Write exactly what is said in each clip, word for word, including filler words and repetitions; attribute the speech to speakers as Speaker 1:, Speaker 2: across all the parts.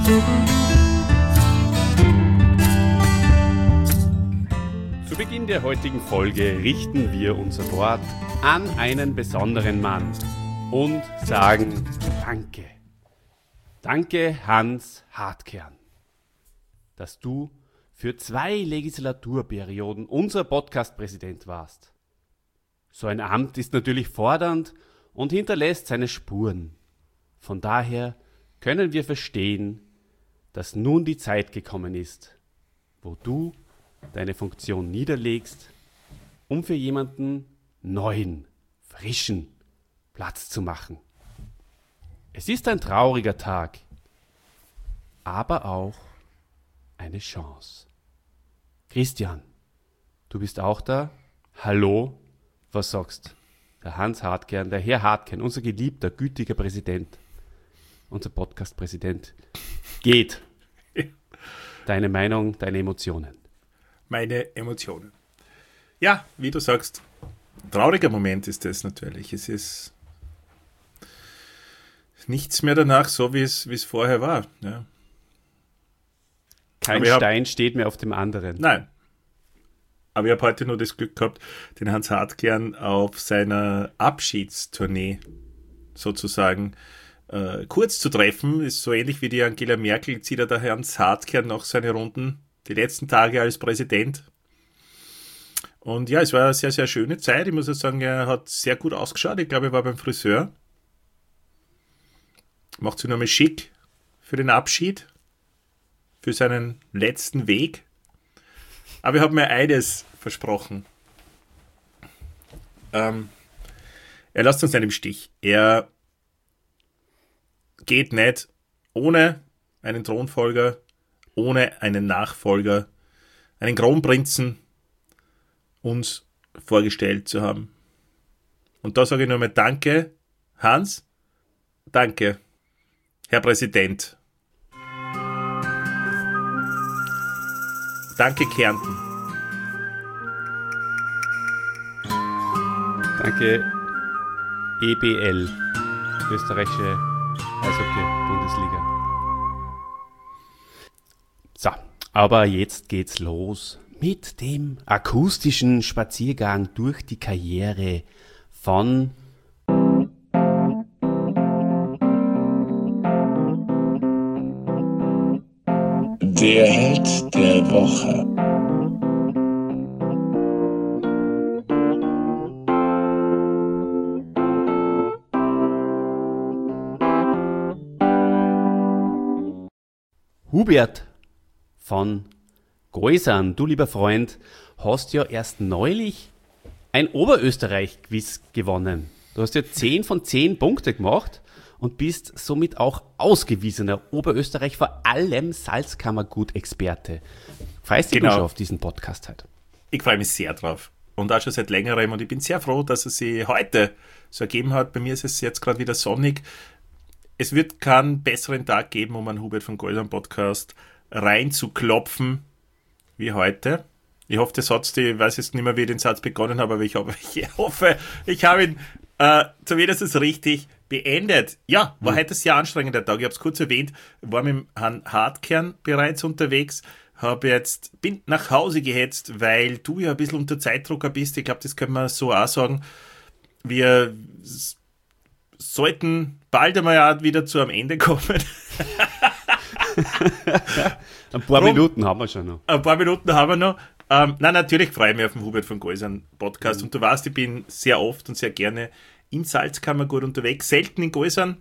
Speaker 1: Zu Beginn der heutigen Folge richten wir unser Wort an einen besonderen Mann und sagen Danke. Danke, Hans Hartkern, dass du für zwei Legislaturperioden unser Podcast-Präsident warst. So ein Amt ist natürlich fordernd und hinterlässt seine Spuren. Von daher können wir verstehen, dass nun die Zeit gekommen ist, wo du deine Funktion niederlegst, um für jemanden neuen, frischen Platz zu machen. Es ist ein trauriger Tag, aber auch eine Chance. Christian, du bist auch da? Hallo? Was sagst? Der Hans Hartkern, der Herr Hartkern, unser geliebter, gütiger Präsident, unser Podcast-Präsident, geht. Deine Meinung, deine Emotionen.
Speaker 2: Meine Emotionen. Ja, wie du sagst, trauriger Moment ist das natürlich. Es ist nichts mehr danach, so wie es, wie es vorher war. Ja.
Speaker 1: Kein Stein hab, steht mehr auf dem anderen.
Speaker 2: Nein. Aber ich habe heute nur das Glück gehabt, den Hans Hartkern auf seiner Abschiedstournee sozusagen äh, kurz zu treffen. Ist so ähnlich wie die Angela Merkel, zieht er der Hans Hartkern noch seine Runden, die letzten Tage als Präsident. Und ja, es war eine sehr, sehr schöne Zeit. Ich muss ja sagen, er hat sehr gut ausgeschaut. Ich glaube, er war beim Friseur. Macht sich nochmal schick für den Abschied, für seinen letzten Weg. Aber ich habe mir eines versprochen. Ähm, er lässt uns nicht im Stich. Er geht nicht ohne einen Thronfolger, ohne einen Nachfolger, einen Kronprinzen uns vorgestellt zu haben. Und da sage ich nochmal Danke, Hans. Danke, Herr Präsident. Danke, Kärnten.
Speaker 1: Danke, E B L, österreichische Eishockey-Bundesliga. So, aber jetzt geht's los mit dem akustischen Spaziergang durch die Karriere von
Speaker 3: Der Held der Woche.
Speaker 1: Hubert von Geusern. Du, lieber Freund, hast ja erst neulich ein Oberösterreich-Quiz gewonnen. Du hast ja zehn von zehn Punkte gemacht und bist somit auch ausgewiesener Oberösterreich, vor allem Salzkammergut-Experte. Freust du dich
Speaker 2: Genau.
Speaker 1: schon auf diesen Podcast heute?
Speaker 2: Ich freue mich sehr drauf. Und auch schon seit längerem. Und ich bin sehr froh, dass es sich heute so ergeben hat. Bei mir ist es jetzt gerade wieder sonnig. Es wird keinen besseren Tag geben, um einen Hubert von Geusern Podcast reinzuklopfen wie heute. Ich hoffe, der Satz, ich weiß jetzt nicht mehr, wie ich den Satz begonnen habe, aber ich hoffe, ich, hoffe, ich habe ihn äh, zumindest richtig beendet. Ja, war hm. heute ein sehr anstrengender Tag. Ich habe es kurz erwähnt, war mit dem Herrn Hartkern bereits unterwegs, habe jetzt, bin nach Hause gehetzt, weil du ja ein bisschen unter Zeitdrucker bist. Ich glaube, das können wir so auch sagen. Wir s- sollten bald einmal auch wieder zu einem Ende kommen.
Speaker 1: Ein paar
Speaker 2: Drum,
Speaker 1: Minuten haben wir schon noch.
Speaker 2: Ein paar Minuten haben wir noch. Ähm, nein, natürlich freue ich mich auf den Hubert von Geusern Podcast. Mhm. Und du weißt, ich bin sehr oft und sehr gerne in Salzkammergut unterwegs. Selten in Geusern,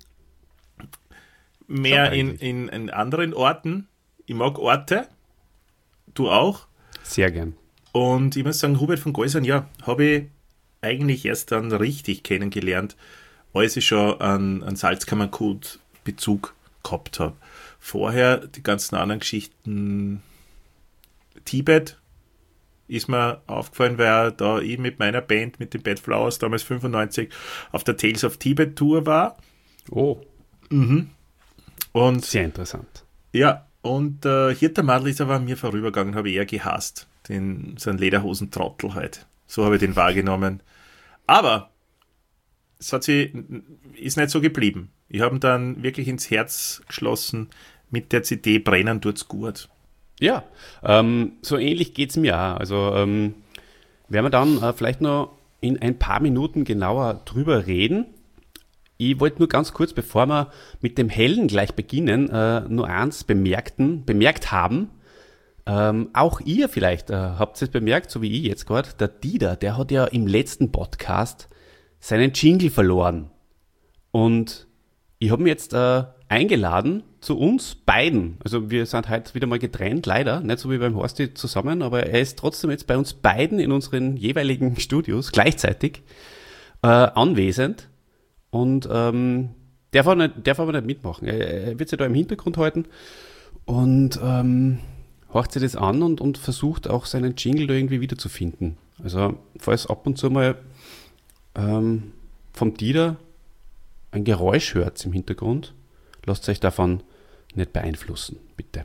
Speaker 2: mehr in, in, in anderen Orten. Ich mag Orte. Du auch?
Speaker 1: Sehr gern.
Speaker 2: Und ich muss sagen, Hubert von Geusern, ja, habe ich eigentlich erst dann richtig kennengelernt, als ich schon einen, einen Salzkammergut-Bezug gehabt habe. Vorher die ganzen anderen Geschichten, Tibet ist mir aufgefallen, weil da ich mit meiner Band, mit den Bad Flowers, damals fünfundneunzig, auf der Tales of Tibet Tour war.
Speaker 1: Oh.
Speaker 2: Mhm. Und
Speaker 1: sehr interessant.
Speaker 2: Ja, und äh, Hirtermadl ist aber an mir vorübergegangen, habe ich eher gehasst. Den, so einen Lederhosen-Trottel halt. So habe ich den wahrgenommen. Aber es hat sie, ist nicht so geblieben. Ich habe ihn dann wirklich ins Herz geschlossen, mit der C D Brennen tut's gut.
Speaker 1: Ja, ähm, so ähnlich geht's mir auch. Also ähm, werden wir dann äh, vielleicht noch in ein paar Minuten genauer drüber reden. Ich wollte nur ganz kurz, bevor wir mit dem Hellen gleich beginnen, äh, nur eins bemerkten, bemerkt haben. Ähm, auch ihr vielleicht äh, habt es bemerkt, so wie ich jetzt gerade, der Dieter, der hat ja im letzten Podcast seinen Jingle verloren. Und ich habe ihn jetzt äh, eingeladen zu uns beiden. Also wir sind heute wieder mal getrennt, leider, nicht so wie beim Horsti zusammen, aber er ist trotzdem jetzt bei uns beiden in unseren jeweiligen Studios gleichzeitig äh, anwesend. Und ähm, darf, er nicht, darf aber nicht mitmachen. Er, er wird sich da im Hintergrund halten und ähm, horcht sich das an und, und versucht auch seinen Jingle da irgendwie wiederzufinden. Also falls ab und zu mal ähm, vom Dieter ein Geräusch hört im Hintergrund, lasst euch davon nicht beeinflussen, bitte.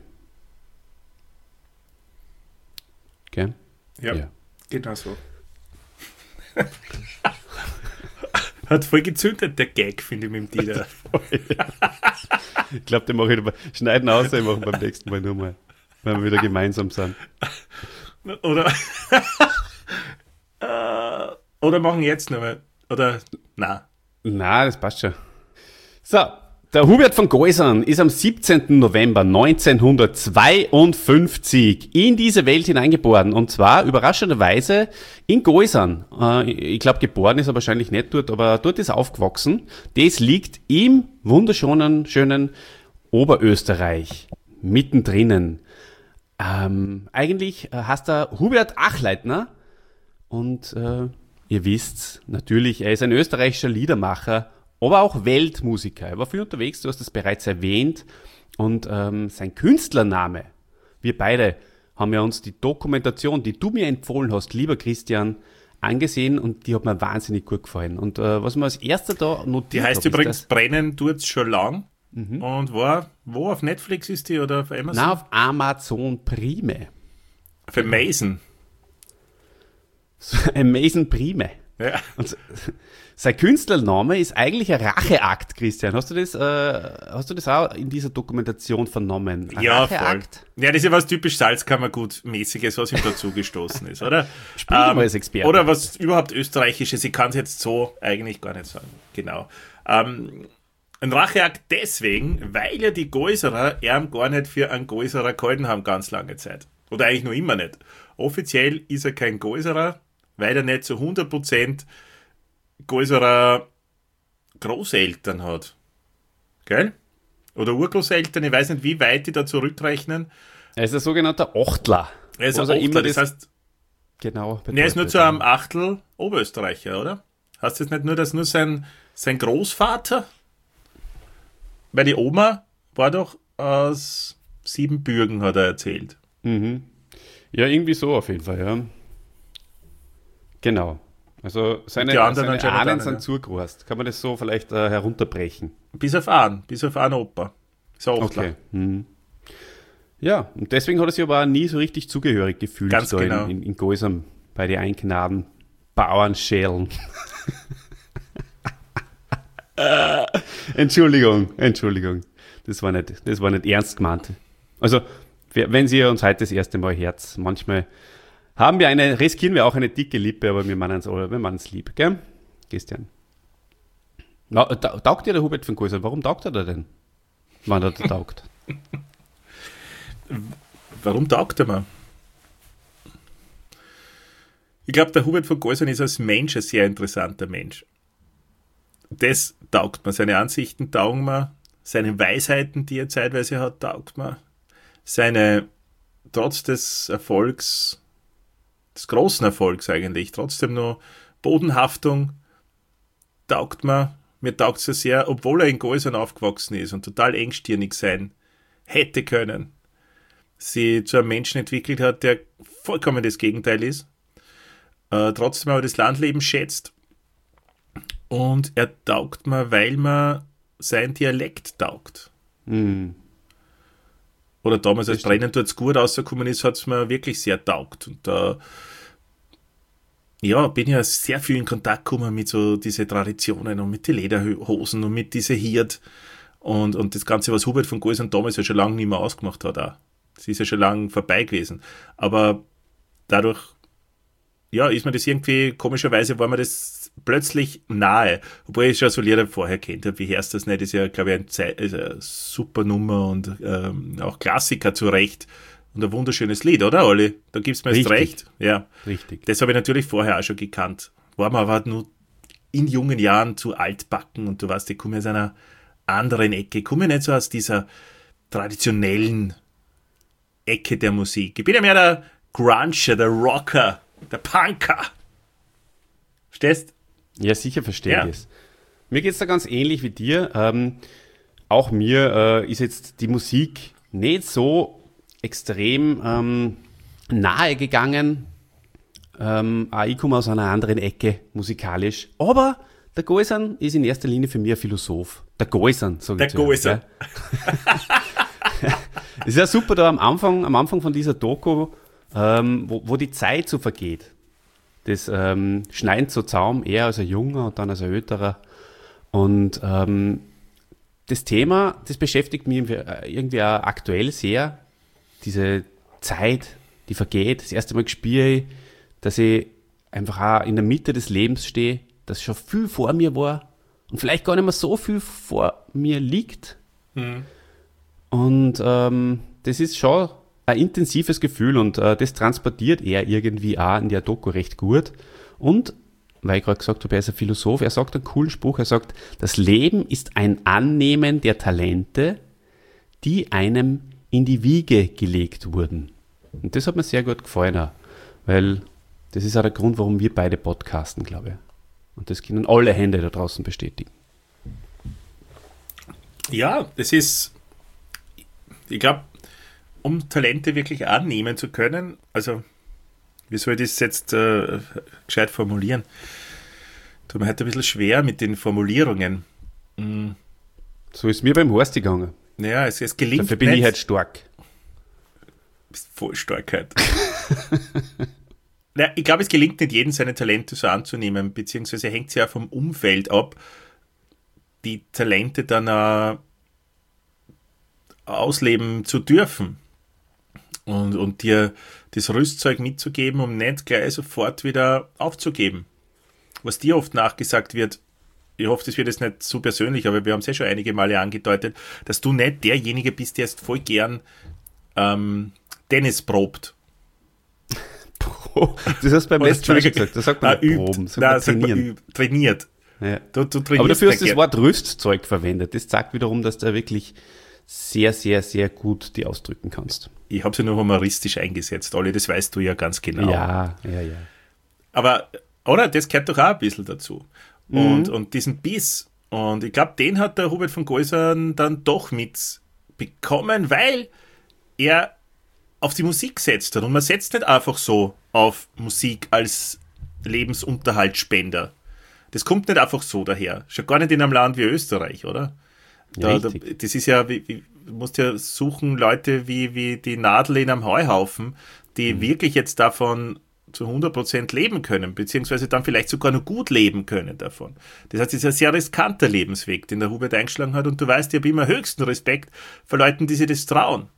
Speaker 1: Okay?
Speaker 2: Ja, ja. Genau so. Hat voll gezündet, der Gag, finde ich, mit dem Dieter.
Speaker 1: Ich glaube, den mache ich aber, schneiden aus, ich mache beim nächsten Mal nur mal, wenn wir wieder gemeinsam sind.
Speaker 2: Oder, oder machen jetzt noch mal. Oder, na.
Speaker 1: Na, das passt schon. So, der Hubert von Geusern ist am siebzehnten November neunzehnhundertzweiundfünfzig in diese Welt hineingeboren. Und zwar überraschenderweise in Geusern. Äh, ich glaube, geboren ist er wahrscheinlich nicht dort, aber dort ist er aufgewachsen. Das liegt im wunderschönen, schönen Oberösterreich, mittendrin. Ähm, eigentlich heißt er Hubert Achleitner. Und äh, ihr wisst natürlich, er ist ein österreichischer Liedermacher, aber auch Weltmusiker. Er war viel unterwegs, du hast es bereits erwähnt. Und ähm, sein Künstlername, wir beide haben ja uns die Dokumentation, die du mir empfohlen hast, lieber Christian, angesehen und die hat mir wahnsinnig gut gefallen. Und äh, was mir als erster da notiert
Speaker 2: Die heißt
Speaker 1: hab,
Speaker 2: übrigens
Speaker 1: das,
Speaker 2: Brennen tut's schon lang. Mhm. Und war, wo auf Netflix ist die oder auf Amazon?
Speaker 1: Na, auf Amazon Prime.
Speaker 2: Für Mason.
Speaker 1: Amazon Prime.
Speaker 2: Ja.
Speaker 1: Und sein Künstlername ist eigentlich ein Racheakt, Christian. Hast du das, äh, hast du das auch in dieser Dokumentation vernommen? Ein
Speaker 2: ja,
Speaker 1: Racheakt?
Speaker 2: voll. Ja, das ist ja was typisch Salzkammergut-mäßiges, was ihm dazu gestoßen ist, oder?
Speaker 1: Spiel ähm, mal als Experte.
Speaker 2: Oder was überhaupt österreichisches, ich kann es jetzt so eigentlich gar nicht sagen. Genau. Ähm, ein Racheakt deswegen, weil ja die Geuserer ihm gar nicht für einen Geuserer gehalten haben, ganz lange Zeit. Oder eigentlich noch immer nicht. Offiziell ist er kein Geuserer, weil er nicht zu hundert Prozent Geuserer Großeltern hat. Gell? Oder Urgroßeltern, ich weiß nicht, wie weit die da zurückrechnen.
Speaker 1: Er ist ein sogenannter Achtler.
Speaker 2: Er ist ein Achtler, immer das, das heißt,
Speaker 1: genau.
Speaker 2: Er ist nur zu einem Achtel Oberösterreicher, oder? Heißt das nicht nur, dass nur sein, sein Großvater, weil die Oma war doch aus Siebenbürgen, hat er erzählt.
Speaker 1: Mhm. Ja, irgendwie so auf jeden Fall, ja. Genau. Also seine, seine Ahnen sind ja zugereist. Kann man das so vielleicht äh, herunterbrechen?
Speaker 2: Bis auf einen, bis auf einen Opa. Ist ein
Speaker 1: okay. Mhm. Ja, und deswegen hat er sich aber auch nie so richtig zugehörig gefühlt.
Speaker 2: Ganz
Speaker 1: da
Speaker 2: genau.
Speaker 1: in, in, in Geusern bei den Einknaben Bauernschälen. Entschuldigung, Entschuldigung. Das war nicht, das war nicht ernst gemeint. Also, wenn Sie uns heute das erste Mal Herz, manchmal haben wir eine, riskieren wir auch eine dicke Lippe, aber wir meinen es wir meinen es lieb, gell? Christian. Na, ta- taugt dir der Hubert von Geusern? Warum taugt er da denn? Wann er da taugt?
Speaker 2: Warum taugt er mir? Ich glaube, der Hubert von Geusern ist als Mensch ein sehr interessanter Mensch. Das taugt mir. Seine Ansichten taugen mir. Seine Weisheiten, die er zeitweise hat, taugt mir. Seine, trotz des Erfolgs, des großen Erfolgs eigentlich, trotzdem noch Bodenhaftung, taugt mir. Mir taugt es ja sehr, obwohl er in Geusern aufgewachsen ist und total engstirnig sein hätte können, sie zu einem Menschen entwickelt hat, der vollkommen das Gegenteil ist, äh, trotzdem aber das Landleben schätzt, und er taugt mir, weil man sein Dialekt taugt.
Speaker 1: Mm.
Speaker 2: Oder damals, als Brennen tut's gut rausgekommen ist, hat es mir wirklich sehr taugt. Und da äh, ja, bin ja sehr viel in Kontakt gekommen mit so diese Traditionen und mit den Lederhosen und mit diese Hirt Und, und das Ganze, was Hubert von Geusern damals ja schon lange nicht mehr ausgemacht hat, auch. Das ist ja schon lange vorbei gewesen. Aber dadurch, ja, ist mir das irgendwie, komischerweise war mir das plötzlich nahe. Obwohl ich schon so Lieder vorher kennt habe, wie hörst das nicht, ist ja, glaube ich, ein Ze- ist eine super Nummer und ähm, auch Klassiker zu Recht. Und ein wunderschönes Lied, oder, Olli? Da gibst du mir jetzt recht. Ja.
Speaker 1: Richtig.
Speaker 2: Das habe ich natürlich vorher auch schon gekannt. War mir aber nur in jungen Jahren zu altbacken und du weißt, ich komme aus einer anderen Ecke. Ich komme nicht so aus dieser traditionellen Ecke der Musik. Ich bin ja mehr der Gruncher, der Rocker, der Punker. Verstehst?
Speaker 1: Ja, sicher verstehe
Speaker 2: Ja.
Speaker 1: ich es. Mir geht es da ganz ähnlich wie dir. Ähm, auch mir äh, ist jetzt die Musik nicht so extrem ähm, nahe gegangen. Ähm, auch ich komme aus einer anderen Ecke musikalisch. Aber der Geusern ist in erster Linie für mich ein Philosoph. Der Geusern, sag ich
Speaker 2: Der
Speaker 1: zu ihm,
Speaker 2: Geusern.
Speaker 1: gell? Es ist ja super da am Anfang, am Anfang von dieser Doku, ähm, wo, wo die Zeit so vergeht. Das ähm, schneidet so Zaum, er als ein Junger und dann als ein Älterer. Und ähm, das Thema, das beschäftigt mich irgendwie auch aktuell sehr. Diese Zeit, die vergeht. Das erste Mal gespüre ich, dass ich einfach auch in der Mitte des Lebens stehe, dass schon viel vor mir war und vielleicht gar nicht mehr so viel vor mir liegt.
Speaker 2: Mhm.
Speaker 1: Und ähm, das ist schon ein intensives Gefühl und äh, das transportiert er irgendwie auch in der Doku recht gut. Und, weil ich gerade gesagt habe, er ist ein Philosoph, er sagt einen coolen Spruch, er sagt, das Leben ist ein Annehmen der Talente, die einem in die Wiege gelegt wurden. Und das hat mir sehr gut gefallen, auch, weil das ist auch der Grund, warum wir beide podcasten, glaube ich. Und das können alle Hände da draußen bestätigen.
Speaker 2: Ja, das ist, ich glaube, um Talente wirklich annehmen zu können, also, wie soll ich das jetzt äh, gescheit formulieren? Tut mir heute ein bisschen schwer mit den Formulierungen. Mhm.
Speaker 1: So ist mir beim Horst gegangen.
Speaker 2: Naja, es, es gelingt
Speaker 1: Dafür bin
Speaker 2: nicht.
Speaker 1: ich halt stark.
Speaker 2: Bist voll Starkheit. Na, ich glaube, es gelingt nicht jedem, seine Talente so anzunehmen, beziehungsweise hängt es ja vom Umfeld ab, die Talente dann äh, ausleben zu dürfen und, und dir das Rüstzeug mitzugeben, um nicht gleich sofort wieder aufzugeben. Was dir oft nachgesagt wird, ich hoffe, das wird jetzt nicht zu persönlich, aber wir haben es ja schon einige Male angedeutet, dass du nicht derjenige bist, der jetzt voll gern ähm, Tennis probt.
Speaker 1: Das hast du beim
Speaker 2: Oder,
Speaker 1: letzten Mal schon
Speaker 2: Entschuldigung,
Speaker 1: gesagt. Da sagt man
Speaker 2: äh,
Speaker 1: nicht
Speaker 2: übt.
Speaker 1: proben, sagt
Speaker 2: Nein,
Speaker 1: man
Speaker 2: sagt man
Speaker 1: trainieren.
Speaker 2: übt, trainiert.
Speaker 1: Ja.
Speaker 2: Du, du trainierst
Speaker 1: Aber dafür hast du
Speaker 2: nicht
Speaker 1: das
Speaker 2: gern.
Speaker 1: Wort Rüstzeug verwendet. Das zeigt wiederum, dass du wirklich sehr, sehr, sehr gut die ausdrücken kannst.
Speaker 2: Ich habe sie nur humoristisch eingesetzt, Olli, das weißt du ja ganz genau.
Speaker 1: Ja, ja, ja.
Speaker 2: Aber, oder, das gehört doch auch ein bisschen dazu.
Speaker 1: Mhm.
Speaker 2: Und, und diesen Biss, und ich glaube, den hat der Hubert von Geusern dann doch mitbekommen, weil er auf die Musik gesetzt hat. Und man setzt nicht einfach so auf Musik als Lebensunterhaltsspender. Das kommt nicht einfach so daher. Schon gar nicht in einem Land wie Österreich, oder? Da, da,
Speaker 1: Richtig.
Speaker 2: das ist ja, wie, wie, du musst ja suchen, Leute wie, wie die Nadel in einem Heuhaufen, die
Speaker 1: Mhm.
Speaker 2: wirklich jetzt davon zu hundert Prozent leben können, beziehungsweise dann vielleicht sogar noch gut leben können davon. Das heißt, es ist ein sehr riskanter Lebensweg, den der Hubert eingeschlagen hat, und du weißt, ich habe immer höchsten Respekt vor Leuten, die sich das trauen.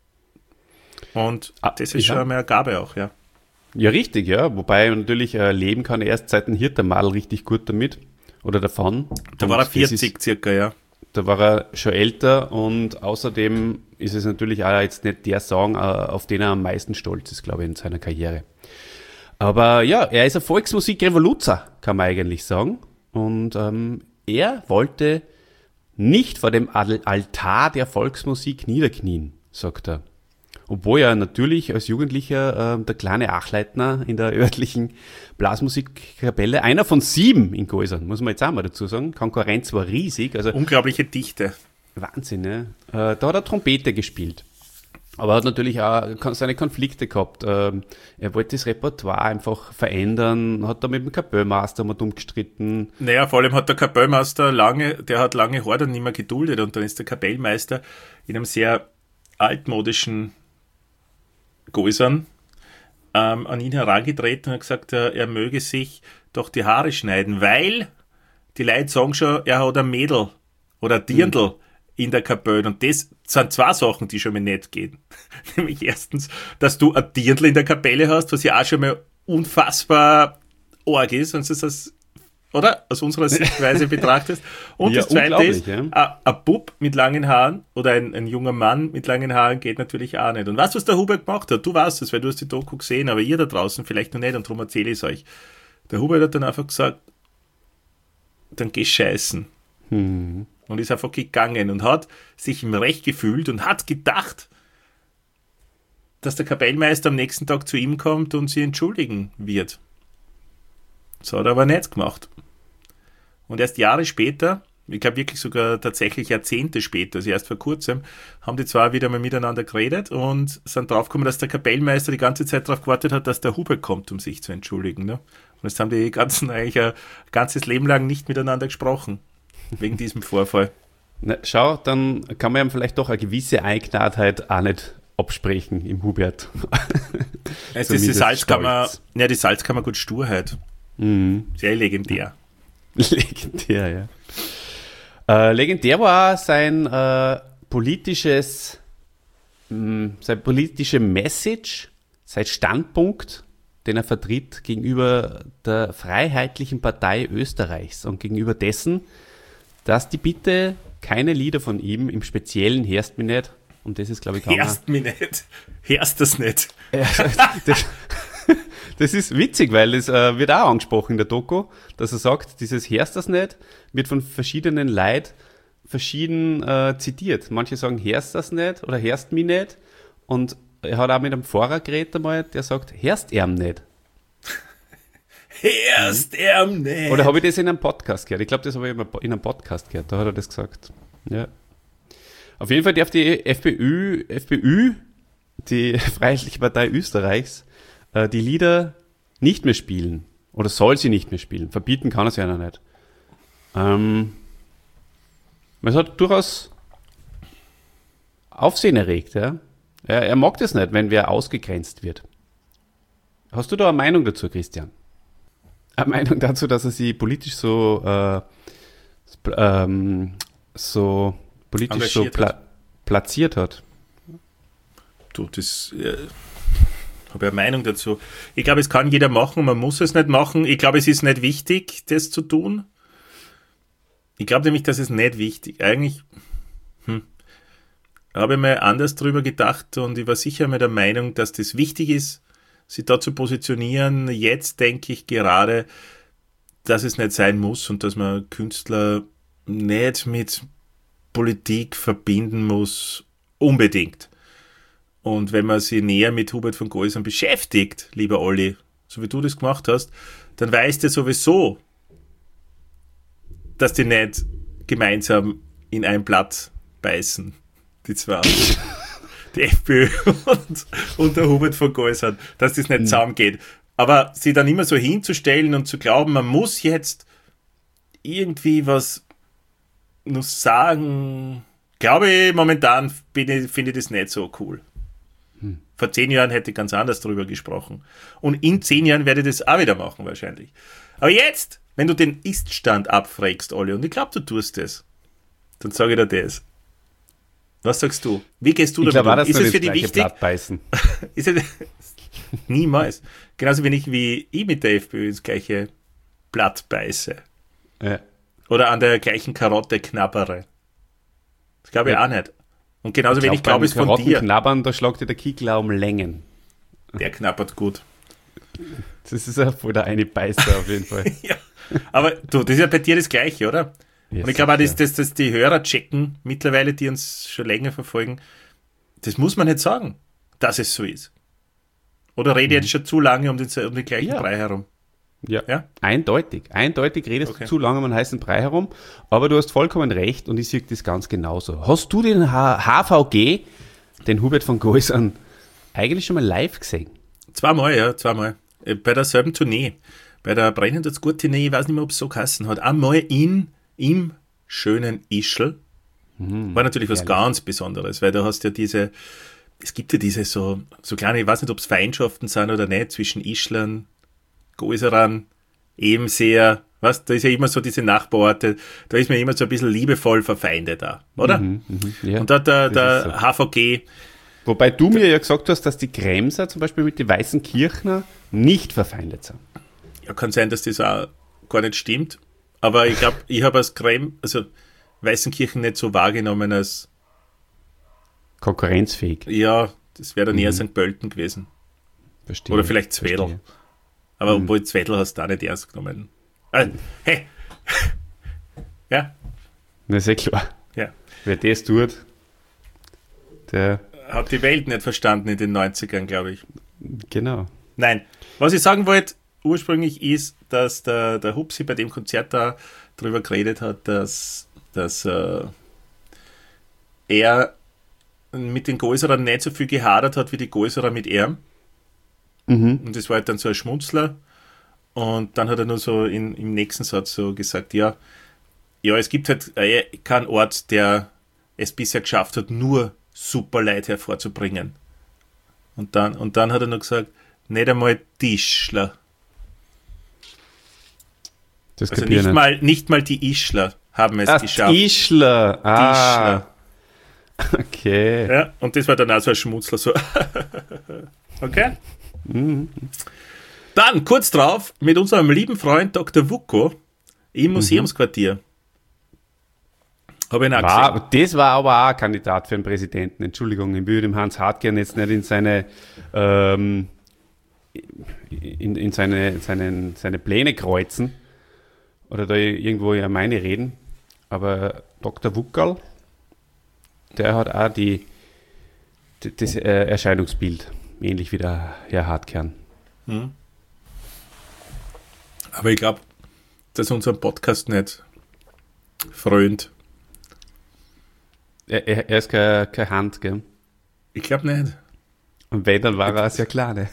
Speaker 2: Und
Speaker 1: Ah,
Speaker 2: das ist
Speaker 1: ja.
Speaker 2: schon eine Gabe auch, ja.
Speaker 1: Ja, richtig, ja. Wobei natürlich äh, leben kann erst seit dem Hirtermadel richtig gut damit. Oder davon.
Speaker 2: Da
Speaker 1: Und
Speaker 2: war er
Speaker 1: das
Speaker 2: vierzig
Speaker 1: ist,
Speaker 2: circa, ja.
Speaker 1: Da war er schon älter und außerdem ist es natürlich auch jetzt nicht der Song, äh, auf den er am meisten stolz ist, glaube ich, in seiner Karriere. Aber ja, er ist ein Volksmusik-Revoluzer, kann man eigentlich sagen. Und ähm, er wollte nicht vor dem Al- Altar der Volksmusik niederknien, sagt er. Obwohl er natürlich als Jugendlicher äh, der kleine Achleitner in der örtlichen Blasmusikkapelle, einer von sieben in Geusern, muss man jetzt auch mal dazu sagen. Konkurrenz war riesig, also
Speaker 2: Unglaubliche Dichte.
Speaker 1: Wahnsinn, ne? Äh, da hat er Trompete gespielt. Aber er hat natürlich auch kon- seine Konflikte gehabt. Ähm, er wollte das Repertoire einfach verändern, hat da mit dem Kapellmeister mal dumm gestritten.
Speaker 2: Naja, vor allem hat der Kapellmeister lange, der hat lange Haare dann nicht mehr geduldet, und dann ist der Kapellmeister in einem sehr altmodischen Geusern ähm, an ihn herangetreten und hat gesagt, er, er möge sich doch die Haare schneiden, weil die Leute sagen schon, er hat ein Mädel oder ein Dirndl in der Kapelle. Und das sind zwei Sachen, die schon mal nicht gehen. Nämlich erstens, dass du ein Dirndl in der Kapelle hast, was ja auch schon mal unfassbar arg ist, wenn du das, oder? Aus unserer Sichtweise betrachtest. Und
Speaker 1: Ja,
Speaker 2: das Zweite ist,
Speaker 1: unglaublich,
Speaker 2: ein, ein Bub mit langen Haaren oder ein, ein junger Mann mit langen Haaren geht natürlich auch nicht. Und weißt du, was der Hubert gemacht hat? Du weißt es, weil du hast die Doku gesehen, aber ihr da draußen vielleicht noch nicht und darum erzähle ich es euch. Der Hubert hat dann einfach gesagt, dann geh scheißen.
Speaker 1: Hm.
Speaker 2: Und ist einfach gegangen und hat sich im Recht gefühlt und hat gedacht, dass der Kapellmeister am nächsten Tag zu ihm kommt und sie entschuldigen wird. Das hat er aber nicht gemacht. Und erst Jahre später, ich glaube wirklich sogar tatsächlich Jahrzehnte später, also erst vor kurzem, haben die zwei wieder mal miteinander geredet und sind draufgekommen, dass der Kapellmeister die ganze Zeit darauf gewartet hat, dass der Hubert kommt, um sich zu entschuldigen. Ne? Und jetzt haben die ganzen eigentlich ein ganzes Leben lang nicht miteinander gesprochen. Wegen diesem Vorfall.
Speaker 1: Na, schau, dann kann man ihm vielleicht doch eine gewisse Eigenartheit auch nicht absprechen im Hubert.
Speaker 2: Es ist die Salzkammer, ja, die Salzkammer gut Sturheit.
Speaker 1: Mhm.
Speaker 2: Sehr legendär.
Speaker 1: Legendär, ja. Äh, legendär war auch sein äh, politisches, mh, sein politische Message, sein Standpunkt, den er vertritt gegenüber der Freiheitlichen Partei Österreichs und gegenüber dessen, dass die bitte keine Lieder von ihm, im Speziellen Herst mich nicht, und das ist, glaube ich,
Speaker 2: Herst mich nicht. Herst das nicht.
Speaker 1: das, das ist witzig, weil es äh, wird auch angesprochen in der Doku, dass er sagt, dieses Herst das nicht wird von verschiedenen Leuten verschieden äh, zitiert. Manche sagen Herst das nicht oder Herst mich nicht, und er hat auch mit einem Pfarrer geredet einmal, der sagt Herst erm nicht.
Speaker 2: Herst erm nicht.
Speaker 1: Oder habe ich das in einem Podcast gehört? Ich glaube, das habe ich in einem Podcast gehört, da hat er das gesagt. Ja. Auf jeden Fall darf die FPÖ, FPÖ, die Freiheitliche Partei Österreichs, äh, die Lieder nicht mehr spielen. Oder soll sie nicht mehr spielen. Verbieten kann er sie ja noch nicht. Ähm, es hat durchaus Aufsehen erregt. Ja? Er, er mag das nicht, wenn wer ausgegrenzt wird. Hast du da eine Meinung dazu, Christian? Eine Meinung dazu, dass er sie politisch so, äh, ähm, so politisch so pla- platziert hat?
Speaker 2: Du, das äh, habe ich eine Meinung dazu. Ich glaube, es kann jeder machen, man muss es nicht machen. Ich glaube, es ist nicht wichtig, das zu tun. Ich glaube nämlich, dass es nicht wichtig eigentlich hm, habe ich mal anders drüber gedacht und ich war sicher mal der Meinung, dass das wichtig ist, sich da zu positionieren. Jetzt denke ich gerade, dass es nicht sein muss und dass man Künstler nicht mit Politik verbinden muss, unbedingt. Und wenn man sich näher mit Hubert von Goisern beschäftigt, lieber Olli, so wie du das gemacht hast, dann weißt du sowieso, dass die nicht gemeinsam in ein Blatt beißen, die zwei. Die FPÖ und, und der Hubert von Goisern, dass das nicht zusammengeht. Aber sie dann immer so hinzustellen und zu glauben, man muss jetzt irgendwie was nur sagen, glaube ich, momentan finde ich, find ich das nicht so cool. Hm. Vor zehn Jahren hätte ich ganz anders drüber gesprochen. Und in zehn Jahren werde ich das auch wieder machen wahrscheinlich. Aber jetzt, wenn du den Ist-Stand abfragst, Olli, und ich glaube, du tust das, dann sage ich dir das. Was sagst du? Wie gehst du
Speaker 1: ich
Speaker 2: damit
Speaker 1: glaub,
Speaker 2: um? Ist es für dich wichtig?
Speaker 1: Blatt beißen.
Speaker 2: Ist es niemals. Genauso wenig wie ich mit der FPÖ ins gleiche Blatt beiße.
Speaker 1: Ja.
Speaker 2: Oder an der gleichen Karotte knabbere. Das glaube ich
Speaker 1: ja.
Speaker 2: auch nicht. Und genauso
Speaker 1: ich
Speaker 2: wenig
Speaker 1: glaube
Speaker 2: glaube ich es von dir.
Speaker 1: Knabbern, da schlagt dir der Kickler um Längen.
Speaker 2: Der knabbert gut.
Speaker 1: Das ist ja voll der eine Beißer auf jeden Fall.
Speaker 2: Ja. Aber du, das ist ja bei dir das Gleiche, oder? Ja, und ich glaube auch, dass, dass, dass die Hörer checken, mittlerweile, die uns schon länger verfolgen, das muss man nicht sagen, dass es so ist. Oder rede ich mhm. jetzt schon zu lange um den, um den gleichen ja. Brei herum?
Speaker 1: Ja. ja, eindeutig. Eindeutig redest okay. du zu lange um einen heißen Brei herum, aber du hast vollkommen recht und ich sehe das ganz genauso. Hast du den H V G, den Hubert von Goisern, eigentlich schon mal live gesehen?
Speaker 2: Zweimal, ja, zweimal. Bei derselben Tournee. Bei der Brennend das gut Tournee, ich weiß nicht mehr, ob es so geheißen hat. Einmal in im schönen Ischl. Mhm, war natürlich was ehrlich. Ganz Besonderes, weil da hast du ja diese, es gibt ja diese so, so kleine, ich weiß nicht, ob es Feindschaften sind oder nicht, zwischen Ischlern, Goiserern, eben sehr, was, da ist ja immer so diese Nachbarorte, da ist man immer so ein bisschen liebevoll verfeindet da, oder?
Speaker 1: Mhm, mhm, ja,
Speaker 2: und da der, der
Speaker 1: so.
Speaker 2: H V G.
Speaker 1: Wobei du mir ja gesagt hast, dass die Kremser zum Beispiel mit den Weißenkirchner nicht verfeindet sind.
Speaker 2: Ja, kann sein, dass das auch gar nicht stimmt, aber ich glaube, ich habe als Krem, also Weißenkirchen nicht so wahrgenommen als
Speaker 1: konkurrenzfähig.
Speaker 2: Ja, das wäre dann eher
Speaker 1: Mhm.
Speaker 2: Sankt Pölten gewesen.
Speaker 1: Verstehe.
Speaker 2: Oder vielleicht Zwettl.
Speaker 1: Verstehe.
Speaker 2: Aber
Speaker 1: Mhm.
Speaker 2: obwohl Zwettl hast du auch nicht ernst genommen. Ah, hey! Ja,
Speaker 1: Das ist ja klar.
Speaker 2: ja.
Speaker 1: Wer das tut, der,
Speaker 2: Hat die Welt nicht verstanden in den neunzigern, glaube ich.
Speaker 1: genau.
Speaker 2: Nein, was ich sagen wollte, ursprünglich ist, dass der, der Hupsi bei dem Konzert da drüber geredet hat, dass, dass äh, er mit den Gäuserern nicht so viel gehadert hat, wie die Gäuserer mit ihm.
Speaker 1: Mhm.
Speaker 2: Und das war halt dann so ein Schmunzler. Und dann hat er nur so in, im nächsten Satz so gesagt, ja, ja, es gibt halt äh, keinen Ort, der es bisher geschafft hat, nur super Leute hervorzubringen. Und dann, und dann hat er noch gesagt, nicht einmal Tischler.
Speaker 1: Das
Speaker 2: Also
Speaker 1: kapier
Speaker 2: nicht
Speaker 1: ich
Speaker 2: mal, nicht mal die Ischler haben es
Speaker 1: Ach,
Speaker 2: geschafft.
Speaker 1: Ischler. Ah, okay.
Speaker 2: Ja, und das war dann auch so ein Schmunzler. So. Okay.
Speaker 1: Mhm.
Speaker 2: Dann kurz drauf mit unserem lieben Freund Doktor Wucko im Museumsquartier. Habe ich ihn auch gesehen.
Speaker 1: War, das war aber auch ein Kandidat für einen Präsidenten. Entschuldigung, ich würde dem Hans Hartgern jetzt nicht in seine, ähm, in, in seine, seinen, seine Pläne kreuzen oder da irgendwo ja meine reden. Aber Doktor Wuckerl, der hat auch die, die das äh, Erscheinungsbild, ähnlich wie der Herr Hartkern.
Speaker 2: Hm. Aber ich glaube, dass unser Podcast nicht frönt.
Speaker 1: Er, er, er ist keine, keine Hand, gell?
Speaker 2: Ich glaube nicht.
Speaker 1: Und wenn, dann war er sehr kleine.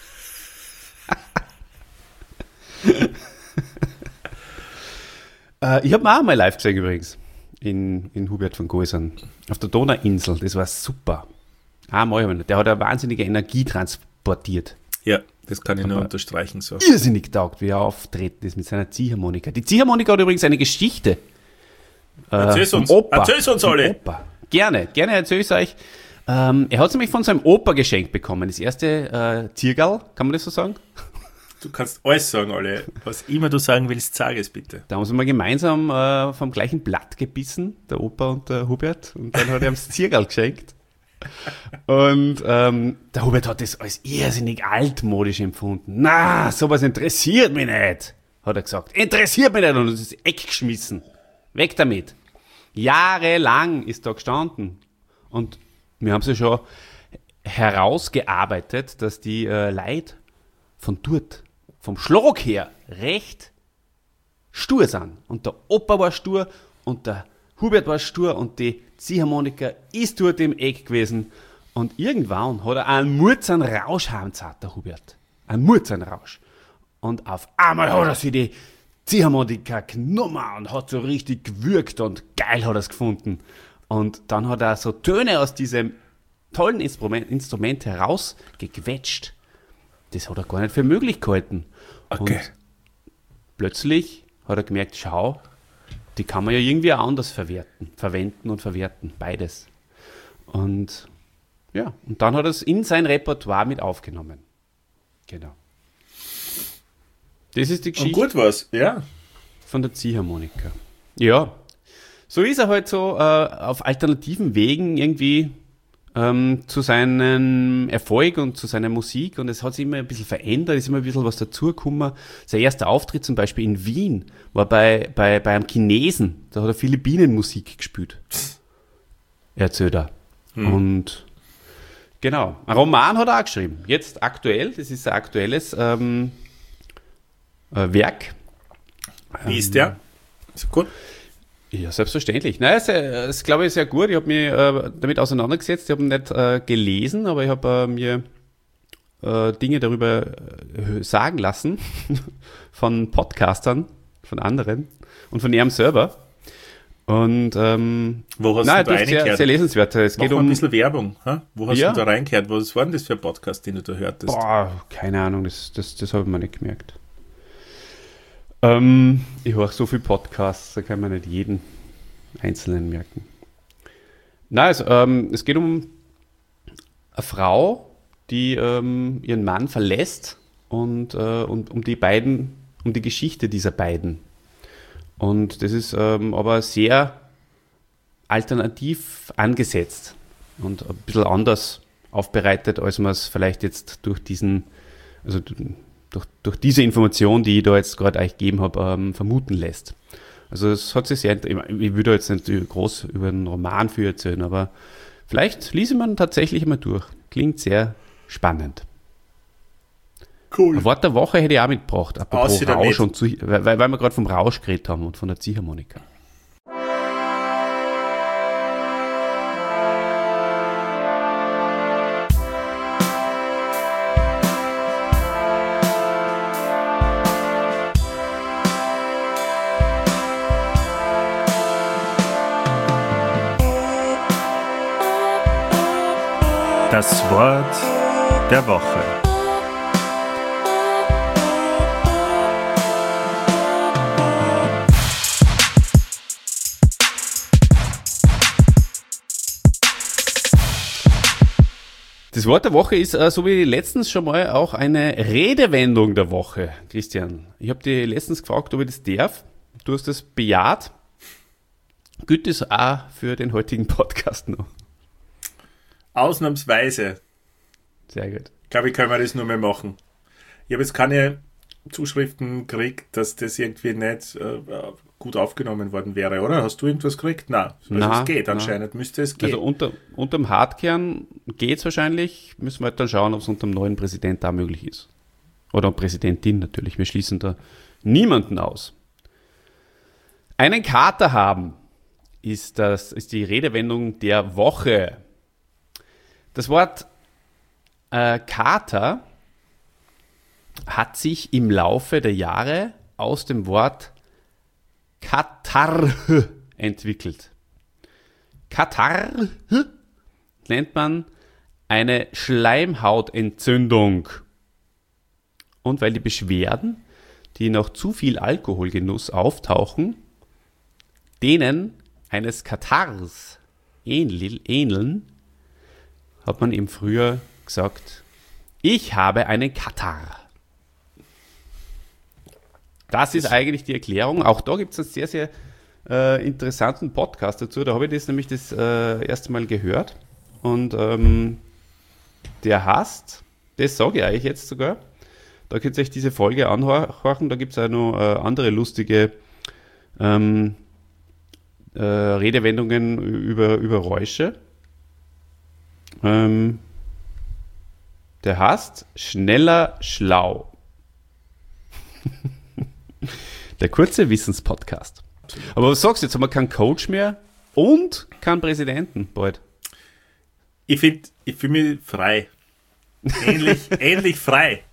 Speaker 1: äh, ich habe ihn auch mal live gesehen übrigens. In, in Hubert von Goisern. Auf der Donauinsel. Das war super. Einmal habe ich nicht. Der hat eine wahnsinnige Energie transportiert.
Speaker 2: Ja, das kann ich nur
Speaker 1: Aber-
Speaker 2: unterstreichen. So.
Speaker 1: Irrsinnig taugt, wie er auftreten ist mit seiner Ziehharmonika. Die Ziehharmonika hat übrigens eine Geschichte. Äh,
Speaker 2: Erzähl's
Speaker 1: vom
Speaker 2: uns.
Speaker 1: Opa.
Speaker 2: Erzähl's uns
Speaker 1: Vom
Speaker 2: alle.
Speaker 1: Opa. Gerne, gerne erzähle ich euch. Ähm, er hat es nämlich von seinem Opa geschenkt bekommen. Das erste äh, Ziergal, kann man das so sagen?
Speaker 2: Du kannst alles sagen, alle. Was immer du sagen willst, sag es bitte.
Speaker 1: Da haben sie mal gemeinsam äh, vom gleichen Blatt gebissen, der Opa und der Hubert. Und dann hat er ihm das Ziergal geschenkt. Und ähm, der Hubert hat das als irrsinnig altmodisch empfunden. Na, sowas interessiert mich nicht, hat er gesagt. Interessiert mich nicht. Und hat das Eck geschmissen. Weg damit. Jahrelang ist da gestanden. Und wir haben es ja schon herausgearbeitet, dass die äh, Leute von dort, vom Schlag her, recht stur sind. Und der Opa war stur und der Hubert war stur und die Ziehharmonika ist dort im Eck gewesen. Und irgendwann hat er einen Murzern Rausch heimgezahlt, der Hubert. Einen Murzern Rausch. Und auf einmal hat er sich die Ziehharmonika genommen und hat so richtig gewürgt und geil hat er es gefunden. Und dann hat er so Töne aus diesem tollen Instrument, Instrument herausgequetscht. Das hat er gar nicht für möglich gehalten.
Speaker 2: Okay.
Speaker 1: Und plötzlich hat er gemerkt, schau, die kann man ja irgendwie auch anders verwerten, verwenden und verwerten, beides. Und ja, und dann hat er es in sein Repertoire mit aufgenommen. Genau. Das ist die
Speaker 2: Und
Speaker 1: Geschichte
Speaker 2: gut war's, ja.
Speaker 1: von der Ziehharmonika. Ja, so ist er halt so äh, auf alternativen Wegen irgendwie ähm, zu seinem Erfolg und zu seiner Musik, und es hat sich immer ein bisschen verändert, ist immer ein bisschen was dazugekommen. Sein erster Auftritt zum Beispiel in Wien war bei, bei, bei einem Chinesen, da hat er Philippinenmusik gespielt. Erzählt er.
Speaker 2: Hm.
Speaker 1: Und genau, ein Roman hat er auch geschrieben. Jetzt aktuell, das ist ein aktuelles ähm, äh, Werk.
Speaker 2: Wie ist der? Ist gut?
Speaker 1: Ja, selbstverständlich. Nein, es äh, ist, glaube ich, sehr gut. Ich habe mich äh, damit auseinandergesetzt. Ich habe ihn nicht äh, gelesen, aber ich habe äh, mir äh, Dinge darüber äh, sagen lassen von Podcastern, von anderen und von ihrem Server. Und ähm,
Speaker 2: Wo hast
Speaker 1: nein,
Speaker 2: du da
Speaker 1: das ist sehr,
Speaker 2: reingehört?
Speaker 1: sehr lesenswert. Es
Speaker 2: Mach
Speaker 1: geht
Speaker 2: mal ein
Speaker 1: um...
Speaker 2: bisschen Werbung. Ha? Wo hast
Speaker 1: Ja.
Speaker 2: du da reingehört? Was war denn das für ein Podcast, den du da hörtest?
Speaker 1: Boah, keine Ahnung, das, das, das habe ich mir nicht gemerkt. Ähm, ich höre so viele Podcasts, da kann man nicht jeden einzelnen merken. Nein, also, ähm, es geht um eine Frau, die ähm, ihren Mann verlässt und, äh, und um die beiden, um die Geschichte dieser beiden. Und das ist ähm, aber sehr alternativ angesetzt und ein bisschen anders aufbereitet, als man es vielleicht jetzt durch diesen, also durch, durch diese Information, die ich da jetzt gerade euch gegeben habe, ähm, vermuten lässt. Also es hat sich sehr, ich würde jetzt nicht groß über einen Roman für erzählen, aber vielleicht lese man tatsächlich mal durch. Klingt sehr spannend.
Speaker 2: Cool.
Speaker 1: Ein Wort der Woche hätte ich auch mitgebracht, apropos
Speaker 2: Aussieht er
Speaker 1: Rausch
Speaker 2: nicht.
Speaker 1: und Zieh- weil, weil wir gerade vom Rausch geredet haben und von der Ziehharmonika.
Speaker 2: Das Wort der Woche.
Speaker 1: Das Wort der Woche ist, äh, so wie letztens schon mal, auch eine Redewendung der Woche. Christian, ich habe dich letztens gefragt, ob ich das darf. Du hast das bejaht. Gilt das auch für den heutigen Podcast noch?
Speaker 2: Ausnahmsweise,
Speaker 1: Sehr gut.
Speaker 2: glaube ich, können wir das nur mehr machen. Ich habe jetzt keine Zuschriften gekriegt, dass das irgendwie nicht äh, gut aufgenommen worden wäre, oder? Hast du irgendwas gekriegt? Nein. Also
Speaker 1: Na,
Speaker 2: es geht
Speaker 1: na.
Speaker 2: anscheinend, müsste es gehen.
Speaker 1: Also unter, unterm Hartkern geht es wahrscheinlich. Müssen wir halt dann schauen, ob es unter dem neuen Präsident da möglich ist. Oder Präsidentin natürlich. Wir schließen da niemanden aus. Einen Kater haben ist, das, ist die Redewendung der Woche. Das Wort äh, Kater hat sich im Laufe der Jahre aus dem Wort Katarrh entwickelt. Katarrh nennt man eine Schleimhautentzündung. Und weil die Beschwerden, die nach zu viel Alkoholgenuss auftauchen, denen eines Katarrhs ähneln, hat man im Frühjahr gesagt, ich habe einen Katarrh. Das ist eigentlich die Erklärung. Auch da gibt es einen sehr, sehr äh, interessanten Podcast dazu. Da habe ich das nämlich das äh, erste Mal gehört. Und ähm, der heißt, das sage ich euch jetzt sogar, da könnt ihr euch diese Folge anhören. Da gibt es auch noch äh, andere lustige ähm, äh, Redewendungen über, über Räusche. Ähm, der heißt Schneller Schlau. Der kurze Wissenspodcast. Aber was sagst du, jetzt haben wir keinen Coach mehr und keinen Präsidenten bald.
Speaker 2: Ich finde, ich fühle mich frei. Ähnlich, ähnlich frei.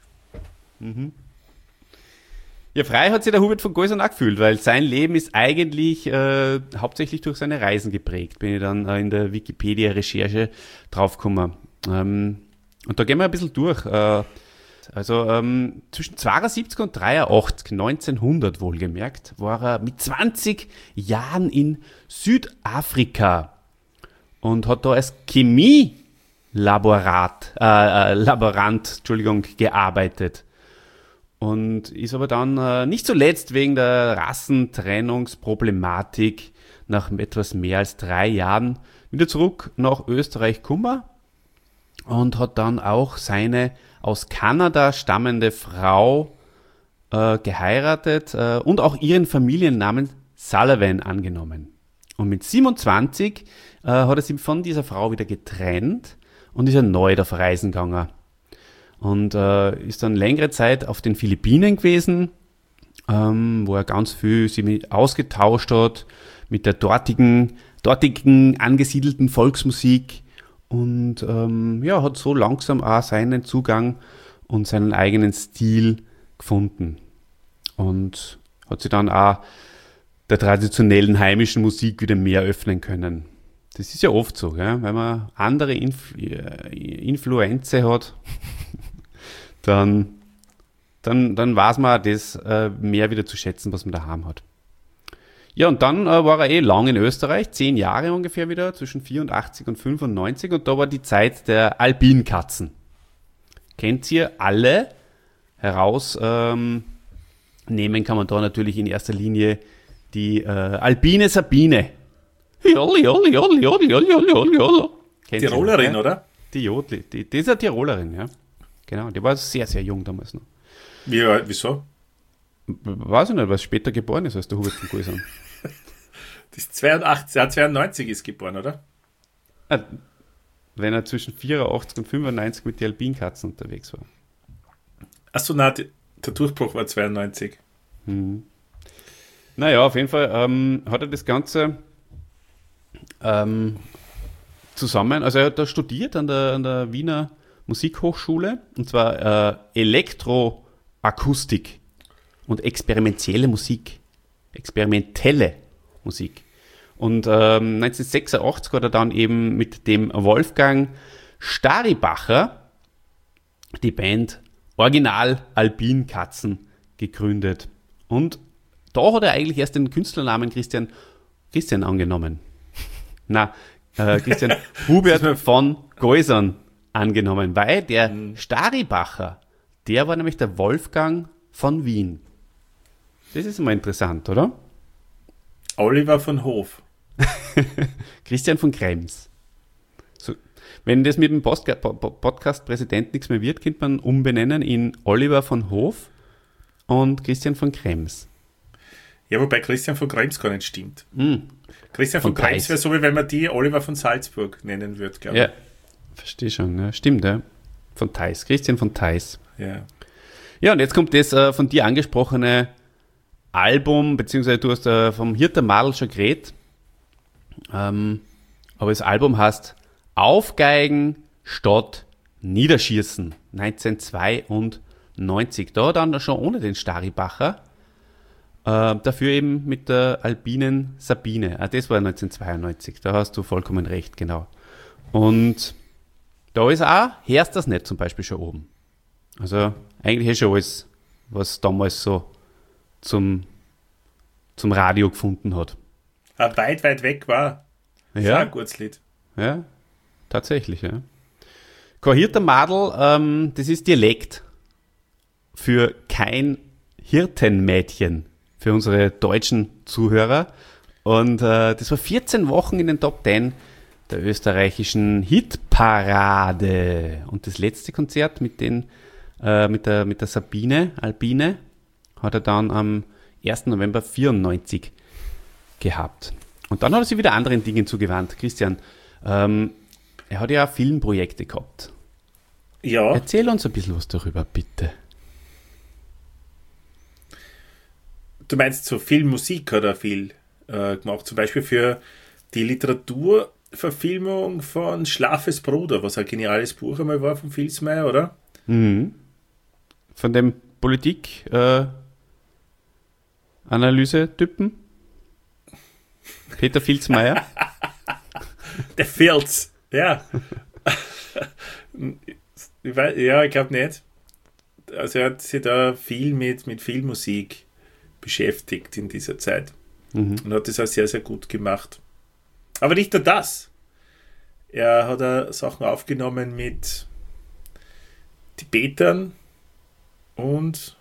Speaker 1: Ja, frei hat sich der Hubert von Geusern auch gefühlt, weil sein Leben ist eigentlich äh, hauptsächlich durch seine Reisen geprägt. Bin ich dann äh, in der Wikipedia-Recherche draufgekommen. Ähm, und da gehen wir ein bisschen durch. Äh, also ähm, zwischen zweiundsiebzig und dreiundachtzig, neunzehnhundert wohlgemerkt, war er mit zwanzig Jahren in Südafrika und hat da als Chemielaborat, äh, äh, Laborant, Entschuldigung, gearbeitet. Und ist aber dann äh, nicht zuletzt wegen der Rassentrennungsproblematik nach etwas mehr als drei Jahren wieder zurück nach Österreich gekommen und hat dann auch seine aus Kanada stammende Frau äh, geheiratet äh, und auch ihren Familiennamen Sullivan angenommen. Und mit siebenundzwanzig äh, hat er sich von dieser Frau wieder getrennt und ist erneut auf Reisen gegangen. Und äh, ist dann längere Zeit auf den Philippinen gewesen, ähm, wo er ganz viel sich mit ausgetauscht hat mit der dortigen, dortigen angesiedelten Volksmusik und ähm, ja, hat so langsam auch seinen Zugang und seinen eigenen Stil gefunden. Und hat sich dann auch der traditionellen heimischen Musik wieder mehr öffnen können. Das ist ja oft so, gell? Wenn man andere Inf- Influenzen hat, dann dann, dann weiß man das äh, mehr wieder zu schätzen, was man daheim hat. Ja, und dann äh, war er eh lang in Österreich, zehn Jahre ungefähr wieder, zwischen vierundachtzig und fünfundneunzig, und da war die Zeit der Albinkatzen. Kennt ihr alle? Heraus ähm, nehmen kann man da natürlich in erster Linie die äh, Albine Sabine. Jolli, jolli, jolli, jolli, jolli, jolli, jolli. Kennt ihr,
Speaker 2: Tirolerin,
Speaker 1: ja?
Speaker 2: oder?
Speaker 1: Die Jodli, die, die ist eine Tirolerin, ja. Genau, die war sehr, sehr jung damals noch.
Speaker 2: Wie, wieso?
Speaker 1: Weiß ich nicht, was später geboren ist als der Hubert von Goisern.
Speaker 2: Das ist zweiundachtzig, ja, zweiundneunzig ist geboren, oder?
Speaker 1: Ah, wenn er zwischen vierundachtzig und fünfundneunzig mit den Albinkatzen unterwegs war.
Speaker 2: Achso, nein, die, der Durchbruch war zweiundneunzig.
Speaker 1: Mhm. Naja, auf jeden Fall ähm, hat er das Ganze ähm, zusammen, also er hat da studiert an der, an der Wiener Musikhochschule, und zwar äh, Elektroakustik und experimentelle Musik. Experimentelle Musik. Und ähm, neunzehnhundertsechsundachtzig hat er dann eben mit dem Wolfgang Staribacher die Band Original Albinkatzen gegründet. Und da hat er eigentlich erst den Künstlernamen Christian, Christian angenommen. Na, äh, Christian Hubert von Goisern angenommen, weil der mhm. Staribacher, der war nämlich der Wolfgang von Wien. Das ist immer interessant, oder?
Speaker 2: Oliver von Hof.
Speaker 1: Christian von Krems. So, wenn das mit dem Postga- Po- Po- Podcast-Präsident nichts mehr wird, könnte man umbenennen in Oliver von Hof und Christian von Krems.
Speaker 2: Ja, wobei Christian von Krems gar nicht stimmt.
Speaker 1: Mm.
Speaker 2: Christian von, von Krems wäre so, wie wenn man die Oliver von Salzburg nennen würde, glaube ich.
Speaker 1: Ja, verstehe schon. Ja. Stimmt, ja. Von Theis. Christian von Theis.
Speaker 2: Ja.
Speaker 1: Ja, und jetzt kommt das äh, von dir angesprochene Album, beziehungsweise du hast äh, vom Hirter Madl schon geredet. Ähm, aber das Album heißt Aufgeigen statt Niederschießen, neunzehnhundertzweiundneunzig. Da dann schon ohne den Staribacher, äh, dafür eben mit der Albinen Sabine. Ah, das war neunzehnhundertzweiundneunzig, da hast du vollkommen recht, genau. Und da ist auch Hörst das nicht zum Beispiel schon oben. Also eigentlich ist schon alles, was damals so zum, zum Radio gefunden hat.
Speaker 2: Ah, weit, weit weg war. Das
Speaker 1: Ja.
Speaker 2: war ein gutes Lied.
Speaker 1: Ja, tatsächlich, ja. Kein Hirtermadl, ähm, das ist Dialekt für kein Hirtenmädchen, für unsere deutschen Zuhörer. Und äh, das war vierzehn Wochen in den Top zehn der österreichischen Hitparade. Und das letzte Konzert mit, den, äh, mit, der, mit der Sabine, Albine, hat er dann am ersten November vierundneunzig gehabt. Und dann hat er sich wieder anderen Dingen zugewandt. Christian, ähm, er hat ja auch Filmprojekte gehabt.
Speaker 2: Ja.
Speaker 1: Erzähl uns ein bisschen was darüber, bitte.
Speaker 2: Du meinst, so viel Musik hat er viel äh, gemacht. Zum Beispiel für die Literaturverfilmung von Schlafes Bruder, was ein geniales Buch einmal war von Vilsmeier, oder?
Speaker 1: Mhm. Von dem Politik äh, Analyse-Typen? Peter Vilsmeier?
Speaker 2: Der Filz, ja. ich weiß, ja, ich glaube nicht. Also er hat sich da viel mit, mit Filmmusik beschäftigt in dieser Zeit.
Speaker 1: Mhm.
Speaker 2: Und hat das auch sehr, sehr gut gemacht. Aber nicht nur das. Er hat auch Sachen aufgenommen mit Tibetern und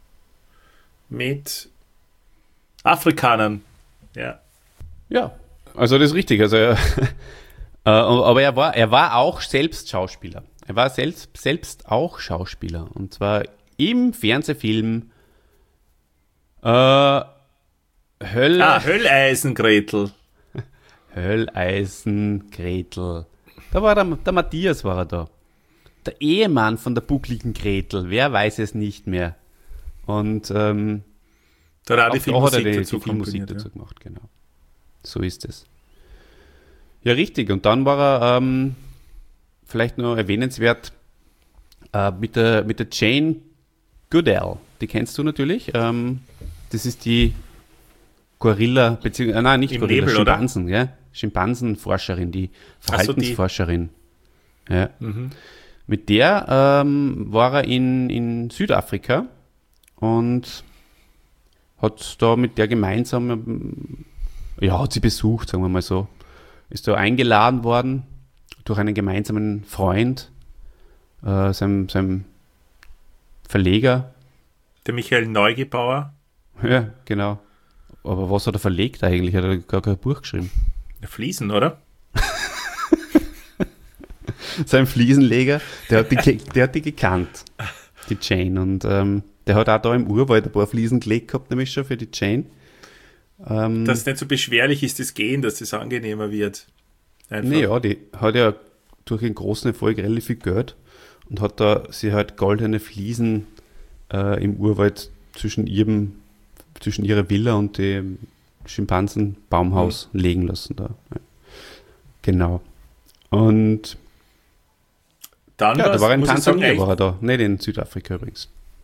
Speaker 2: mit Afrikanern. Ja.
Speaker 1: Ja, also das ist richtig. Also, er, äh, aber er war, er war auch selbst Schauspieler. Er war selbst, selbst auch Schauspieler. Und zwar im Fernsehfilm äh, Höll,
Speaker 2: Ah, Hölleisen Gretel.
Speaker 1: Hölleisen Gretel. Da war der, der Matthias war er da. Der Ehemann von der buckligen Gretel. Wer weiß es nicht mehr. Und ähm,
Speaker 2: Da hat er die
Speaker 1: auch da hat er
Speaker 2: Filmmusik
Speaker 1: die,
Speaker 2: dazu,
Speaker 1: die Filmmusik
Speaker 2: komponiert,
Speaker 1: dazu
Speaker 2: ja.
Speaker 1: gemacht, genau. So ist es. Ja, richtig. Und dann war er ähm, vielleicht noch erwähnenswert äh, mit, der, mit der Jane Goodall. Die kennst du natürlich. Ähm, das ist die Gorilla, beziehungsweise, äh, nein, nicht
Speaker 2: Im
Speaker 1: Gorilla,
Speaker 2: Nebel, oder?
Speaker 1: Schimpansen, ja? Schimpansenforscherin, die
Speaker 2: Ach so, die.
Speaker 1: Verhaltensforscherin. Ja.
Speaker 2: Mhm.
Speaker 1: Mit der ähm, war er in, in Südafrika und hat da mit der gemeinsam, ja, hat sie besucht, sagen wir mal so. Ist da eingeladen worden durch einen gemeinsamen Freund, äh, seinem, seinem Verleger.
Speaker 2: Der Michael Neugebauer.
Speaker 1: Ja, genau. Aber was hat er verlegt eigentlich? Hat er gar kein Buch geschrieben?
Speaker 2: Fliesen, oder?
Speaker 1: Sein Fliesenleger, der hat die, der hat die gekannt, die Jane. Und ähm, der hat auch da im Urwald ein paar Fliesen gelegt gehabt, nämlich schon für die Jane. Ähm,
Speaker 2: dass es nicht so beschwerlich ist, das Gehen, dass es angenehmer wird. Einfach.
Speaker 1: Naja, die hat ja durch einen großen Erfolg relativ viel Geld und hat da sie halt goldene Fliesen äh, im Urwald zwischen ihrem, zwischen ihrer Villa und dem Schimpansenbaumhaus mhm. legen lassen. Da. Ja. Genau. Und
Speaker 2: dann
Speaker 1: ja, da war er in Tansania,
Speaker 2: sagen,
Speaker 1: war er da, nicht in Südafrika übrigens.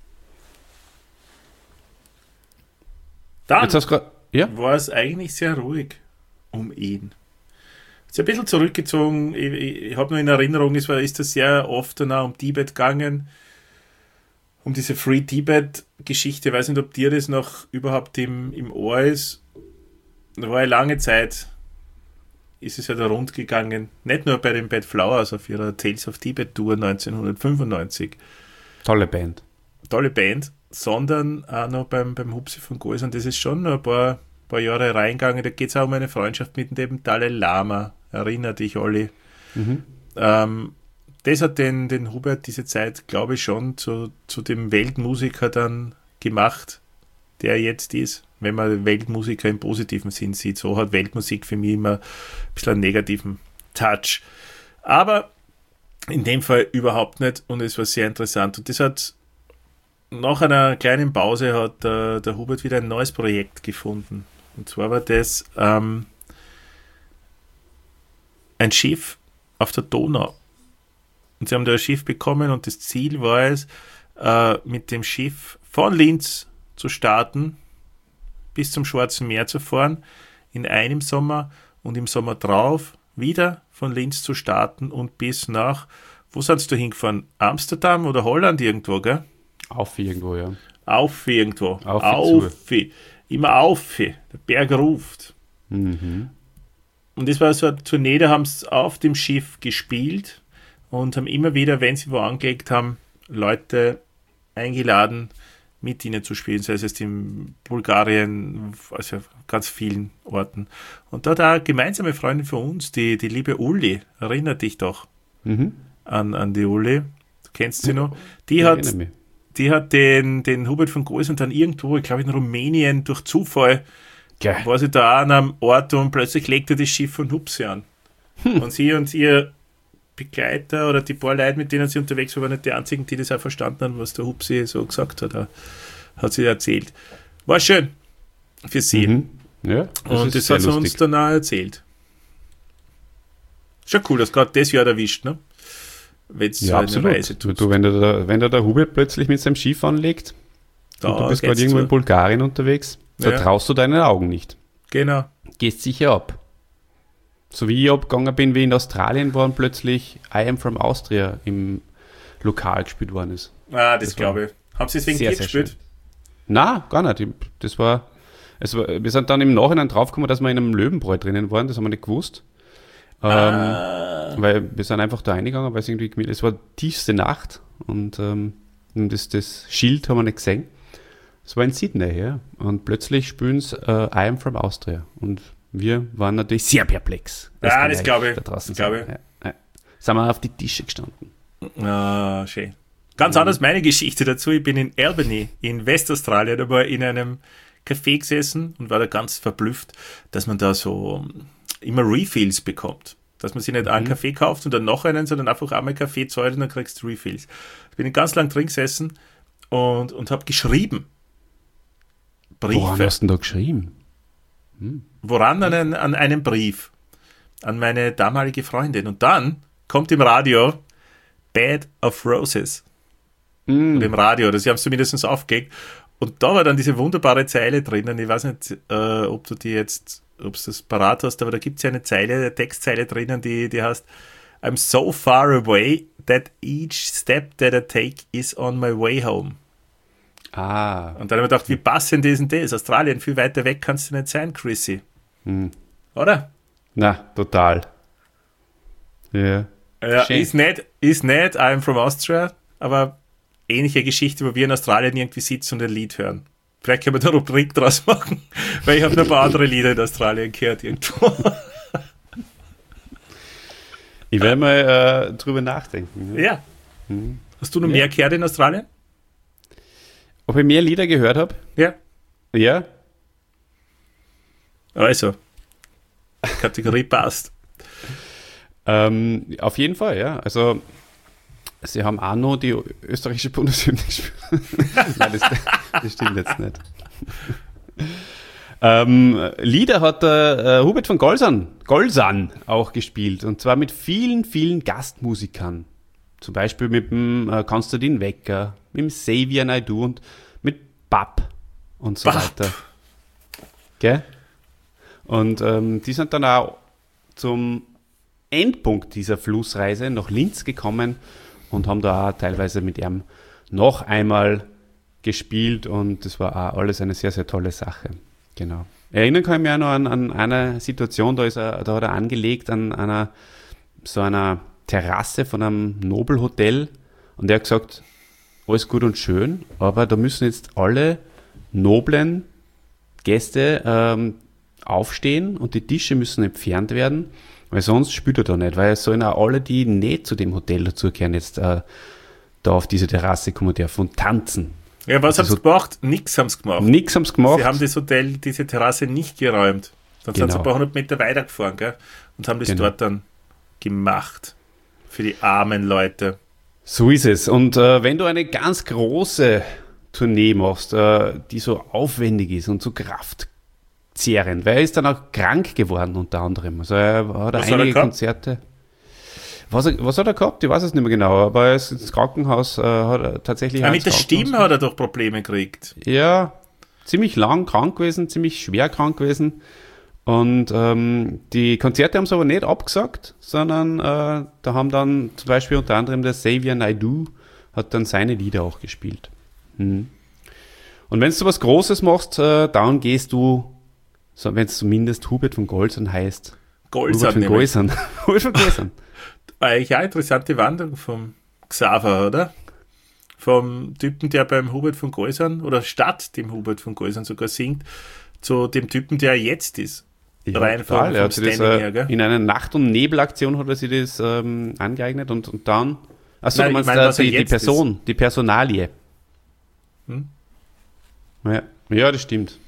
Speaker 2: Dann
Speaker 1: Jetzt hast du grad, ja?
Speaker 2: war es eigentlich sehr ruhig um ihn. Ist ein bisschen zurückgezogen. Ich, ich, ich habe nur in Erinnerung, es war, ist das sehr oft dann auch um Tibet gegangen, um diese Free Tibet-Geschichte. Ich weiß nicht, ob dir das noch überhaupt im, im Ohr ist. Da war ja lange Zeit, ist es ja da rund gegangen. Nicht nur bei den Bad Flowers auf ihrer Tales of Tibet Tour neunzehnhundertfünfundneunzig.
Speaker 1: Tolle Band.
Speaker 2: Tolle Band, sondern auch noch beim, beim Hupsi von Goes. Und das ist schon noch ein paar, paar Jahre reingegangen. Da geht es auch um eine Freundschaft mit dem Dalai Lama. Erinner dich, Olli. Mhm. Ähm, das hat den, den Hubert diese Zeit, glaube ich, schon zu, zu dem Weltmusiker dann gemacht, der er jetzt ist. Wenn man Weltmusiker im positiven Sinn sieht. So hat Weltmusik für mich immer ein bisschen einen negativen Touch. Aber in dem Fall überhaupt nicht und es war sehr interessant. Und das hat nach einer kleinen Pause hat der, der Hubert wieder ein neues Projekt gefunden. Und zwar war das ähm, ein Schiff auf der Donau. Und sie haben da ein Schiff bekommen und das Ziel war es, äh, mit dem Schiff von Linz zu starten, bis zum Schwarzen Meer zu fahren, in einem Sommer und im Sommer drauf wieder von Linz zu starten und bis nach, wo sind du hingefahren? Amsterdam oder Holland irgendwo, gell?
Speaker 1: Auf irgendwo, ja.
Speaker 2: Auf irgendwo.
Speaker 1: Auf.
Speaker 2: Auf. Immer auf. Der Berg ruft.
Speaker 1: Mhm.
Speaker 2: Und das war so eine Tournee, da haben sie auf dem Schiff gespielt und haben immer wieder, wenn sie wo angelegt haben, Leute eingeladen, mit ihnen zu spielen, sei es in Bulgarien, also ganz vielen Orten. Und da hat auch gemeinsame Freundin von uns, die, die liebe Uli, erinnert dich doch
Speaker 1: mhm.
Speaker 2: an, an die Uli, du kennst sie noch, die hat, die hat den, den Hubert von Goes und dann irgendwo, ich glaube in Rumänien, durch Zufall,
Speaker 1: Geil.
Speaker 2: war sie da an einem Ort und plötzlich legte das Schiff von Hupsi an. Hm. Und sie und ihr Begleiter oder die paar Leute, mit denen sie unterwegs waren, waren nicht die einzigen, die das auch verstanden haben, was der Hupsi so gesagt hat, hat sie erzählt. War schön für sie.
Speaker 1: Mhm. Ja, das
Speaker 2: und das hat sie uns dann auch erzählt. Schon cool, dass gerade das Jahr erwischt, ne? Wenn's
Speaker 1: ja,
Speaker 2: so
Speaker 1: absolut.
Speaker 2: Reise
Speaker 1: du, wenn, der, da, wenn der, der Hubert plötzlich mit seinem Schiff anlegt da und du bist gerade irgendwo in Bulgarien unterwegs, da ja. traust du deinen Augen nicht.
Speaker 2: Genau.
Speaker 1: Gehst sicher ab. So wie ich abgegangen bin, wie in Australien war und plötzlich I Am From Austria im Lokal gespielt worden ist.
Speaker 2: Ah, das, das glaube ich. Haben Sie es wegen dir gespielt?
Speaker 1: Nein, gar nicht. Das war, es war, wir sind dann im Nachhinein draufgekommen, dass wir in einem Löwenbräu drinnen waren, das haben wir nicht gewusst.
Speaker 2: Ah.
Speaker 1: Ähm, weil wir sind einfach da reingegangen, weil es irgendwie, es war tiefste Nacht und ähm, das, das Schild haben wir nicht gesehen. Es war in Sydney, ja. Und plötzlich spielen sie äh, I Am From Austria. Und wir waren natürlich sehr perplex.
Speaker 2: Das ja, das glaube ich.
Speaker 1: Da draußen
Speaker 2: das glaube ich.
Speaker 1: Ja, ja. Sind wir auf die Tische gestanden.
Speaker 2: Ah, schön. Ganz
Speaker 1: Mhm.
Speaker 2: anders meine Geschichte dazu. Ich bin in Albany, in Westaustralien, da war ich in einem Café gesessen und war da ganz verblüfft, dass man da so immer Refills bekommt. Dass man sich nicht mhm. einen Kaffee kauft und dann noch einen, sondern einfach einmal Kaffee zahlt und dann kriegst du Refills. Ich bin ganz lang drin gesessen und, und habe geschrieben. Briefe.
Speaker 1: Woran hast du denn da geschrieben?
Speaker 2: Hm. Woran? An, einen, an einen Brief. An meine damalige Freundin. Und dann kommt im Radio Bed of Roses.
Speaker 1: Mm.
Speaker 2: Und im Radio, das haben sie zumindest aufgelegt. Und da war dann diese wunderbare Zeile drinnen. Ich weiß nicht, äh, ob du die jetzt, ob du das parat hast, aber da gibt es ja eine Zeile, eine Textzeile drinnen, die, die heißt I'm so far away that each step that I take is on my way home.
Speaker 1: Ah.
Speaker 2: Und dann habe ich gedacht, wie passend ist denn das? Australien, viel weiter weg kannst du nicht sein, Chrissy.
Speaker 1: Hm.
Speaker 2: Oder?
Speaker 1: Na, total. Ja.
Speaker 2: Ja,
Speaker 1: Schön.
Speaker 2: ist nicht, ist nicht I'm from Austria, aber ähnliche Geschichte, wo wir in Australien irgendwie sitzen und ein Lied hören. Vielleicht können wir da eine Rubrik draus machen, weil ich habe noch ein paar andere Lieder in Australien gehört irgendwo.
Speaker 1: Ich werde mal äh, drüber nachdenken. Ja.
Speaker 2: Ja.
Speaker 1: Hm.
Speaker 2: Hast du noch
Speaker 1: Ja.
Speaker 2: mehr gehört in Australien?
Speaker 1: Ob ich mehr Lieder gehört habe?
Speaker 2: Ja.
Speaker 1: Ja.
Speaker 2: Also, Kategorie passt.
Speaker 1: Ähm, auf jeden Fall, ja. Also, sie haben auch noch die österreichische Bundeshymne gespielt. Nein, das, das stimmt jetzt nicht. ähm, Lieder hat der äh, Hubert von Golsan, Golsan auch gespielt. Und zwar mit vielen, vielen Gastmusikern. Zum Beispiel mit dem äh, Konstantin Wecker, mit dem Xavier Naidoo und mit Bab und so
Speaker 2: Bab.
Speaker 1: weiter. Gell? Und ähm, die sind dann auch zum Endpunkt dieser Flussreise nach Linz gekommen und haben da auch teilweise mit ihm noch einmal gespielt und das war auch alles eine sehr, sehr tolle Sache. Genau. Erinnern kann ich mich auch noch an, an eine Situation, da, ist er, da hat er angelegt an einer so einer Terrasse von einem Nobelhotel und er hat gesagt, alles gut und schön, aber da müssen jetzt alle noblen Gäste ähm, aufstehen und die Tische müssen entfernt werden, weil sonst spielt er da nicht, weil es sollen auch alle, die nicht zu dem Hotel dazugehören, jetzt äh, da auf diese Terrasse kommen dürfen und tanzen.
Speaker 2: Ja, was haben
Speaker 1: Also-
Speaker 2: sie gemacht? Nix haben sie gemacht.
Speaker 1: Nix haben sie gemacht.
Speaker 2: Sie haben das Hotel, diese Terrasse nicht geräumt. Dann sind sie
Speaker 1: Genau.
Speaker 2: ein paar hundert Meter weitergefahren, gell? Und haben das
Speaker 1: Genau.
Speaker 2: dort dann gemacht. Für die armen Leute.
Speaker 1: So ist es. Und äh, wenn du eine ganz große Tournee machst, äh, die so aufwendig ist und so kraftzehrend, weil er ist dann auch krank geworden unter anderem. Also er hat
Speaker 2: Was hat er
Speaker 1: einige
Speaker 2: gehabt?
Speaker 1: Konzerte. Was, er- was hat er gehabt? Ich weiß es nicht mehr genau, aber er ist ins Krankenhaus, äh, hat er tatsächlich
Speaker 2: Ja,
Speaker 1: auch
Speaker 2: mit der
Speaker 1: ins
Speaker 2: Stimme
Speaker 1: Krankenhaus-
Speaker 2: hat er doch Probleme gekriegt.
Speaker 1: Ja, ziemlich lang krank gewesen, ziemlich schwer krank gewesen. Und ähm, die Konzerte haben sie aber nicht abgesagt, sondern äh, da haben dann zum Beispiel unter anderem der Xavier Naidoo hat dann seine Lieder auch gespielt. Mhm. Und wenn du was Großes machst, äh, dann gehst du, so, wenn es zumindest Hubert von Golsan heißt.
Speaker 2: Golsan
Speaker 1: Hubert von
Speaker 2: nämlich.
Speaker 1: Golsan. Hubert von Golsan.
Speaker 2: Eigentlich auch eine interessante Wanderung vom Xaver, oder? Vom Typen, der beim Hubert von Golsan oder statt dem Hubert von Golsan sogar singt, zu dem Typen, der er jetzt ist.
Speaker 1: Ja,
Speaker 2: Rein vom,
Speaker 1: total. Er
Speaker 2: vom
Speaker 1: hat sich das,
Speaker 2: Standing
Speaker 1: äh,
Speaker 2: her, gell?
Speaker 1: in einer Nacht- und Nebelaktion hat er sich das ähm, angeeignet und, und dann. Achso,
Speaker 2: Nein,
Speaker 1: du meinst
Speaker 2: ich meine,
Speaker 1: äh,
Speaker 2: was er
Speaker 1: die, die
Speaker 2: jetzt
Speaker 1: Person, die Personalie.
Speaker 2: Hm?
Speaker 1: Ja, ja, das stimmt.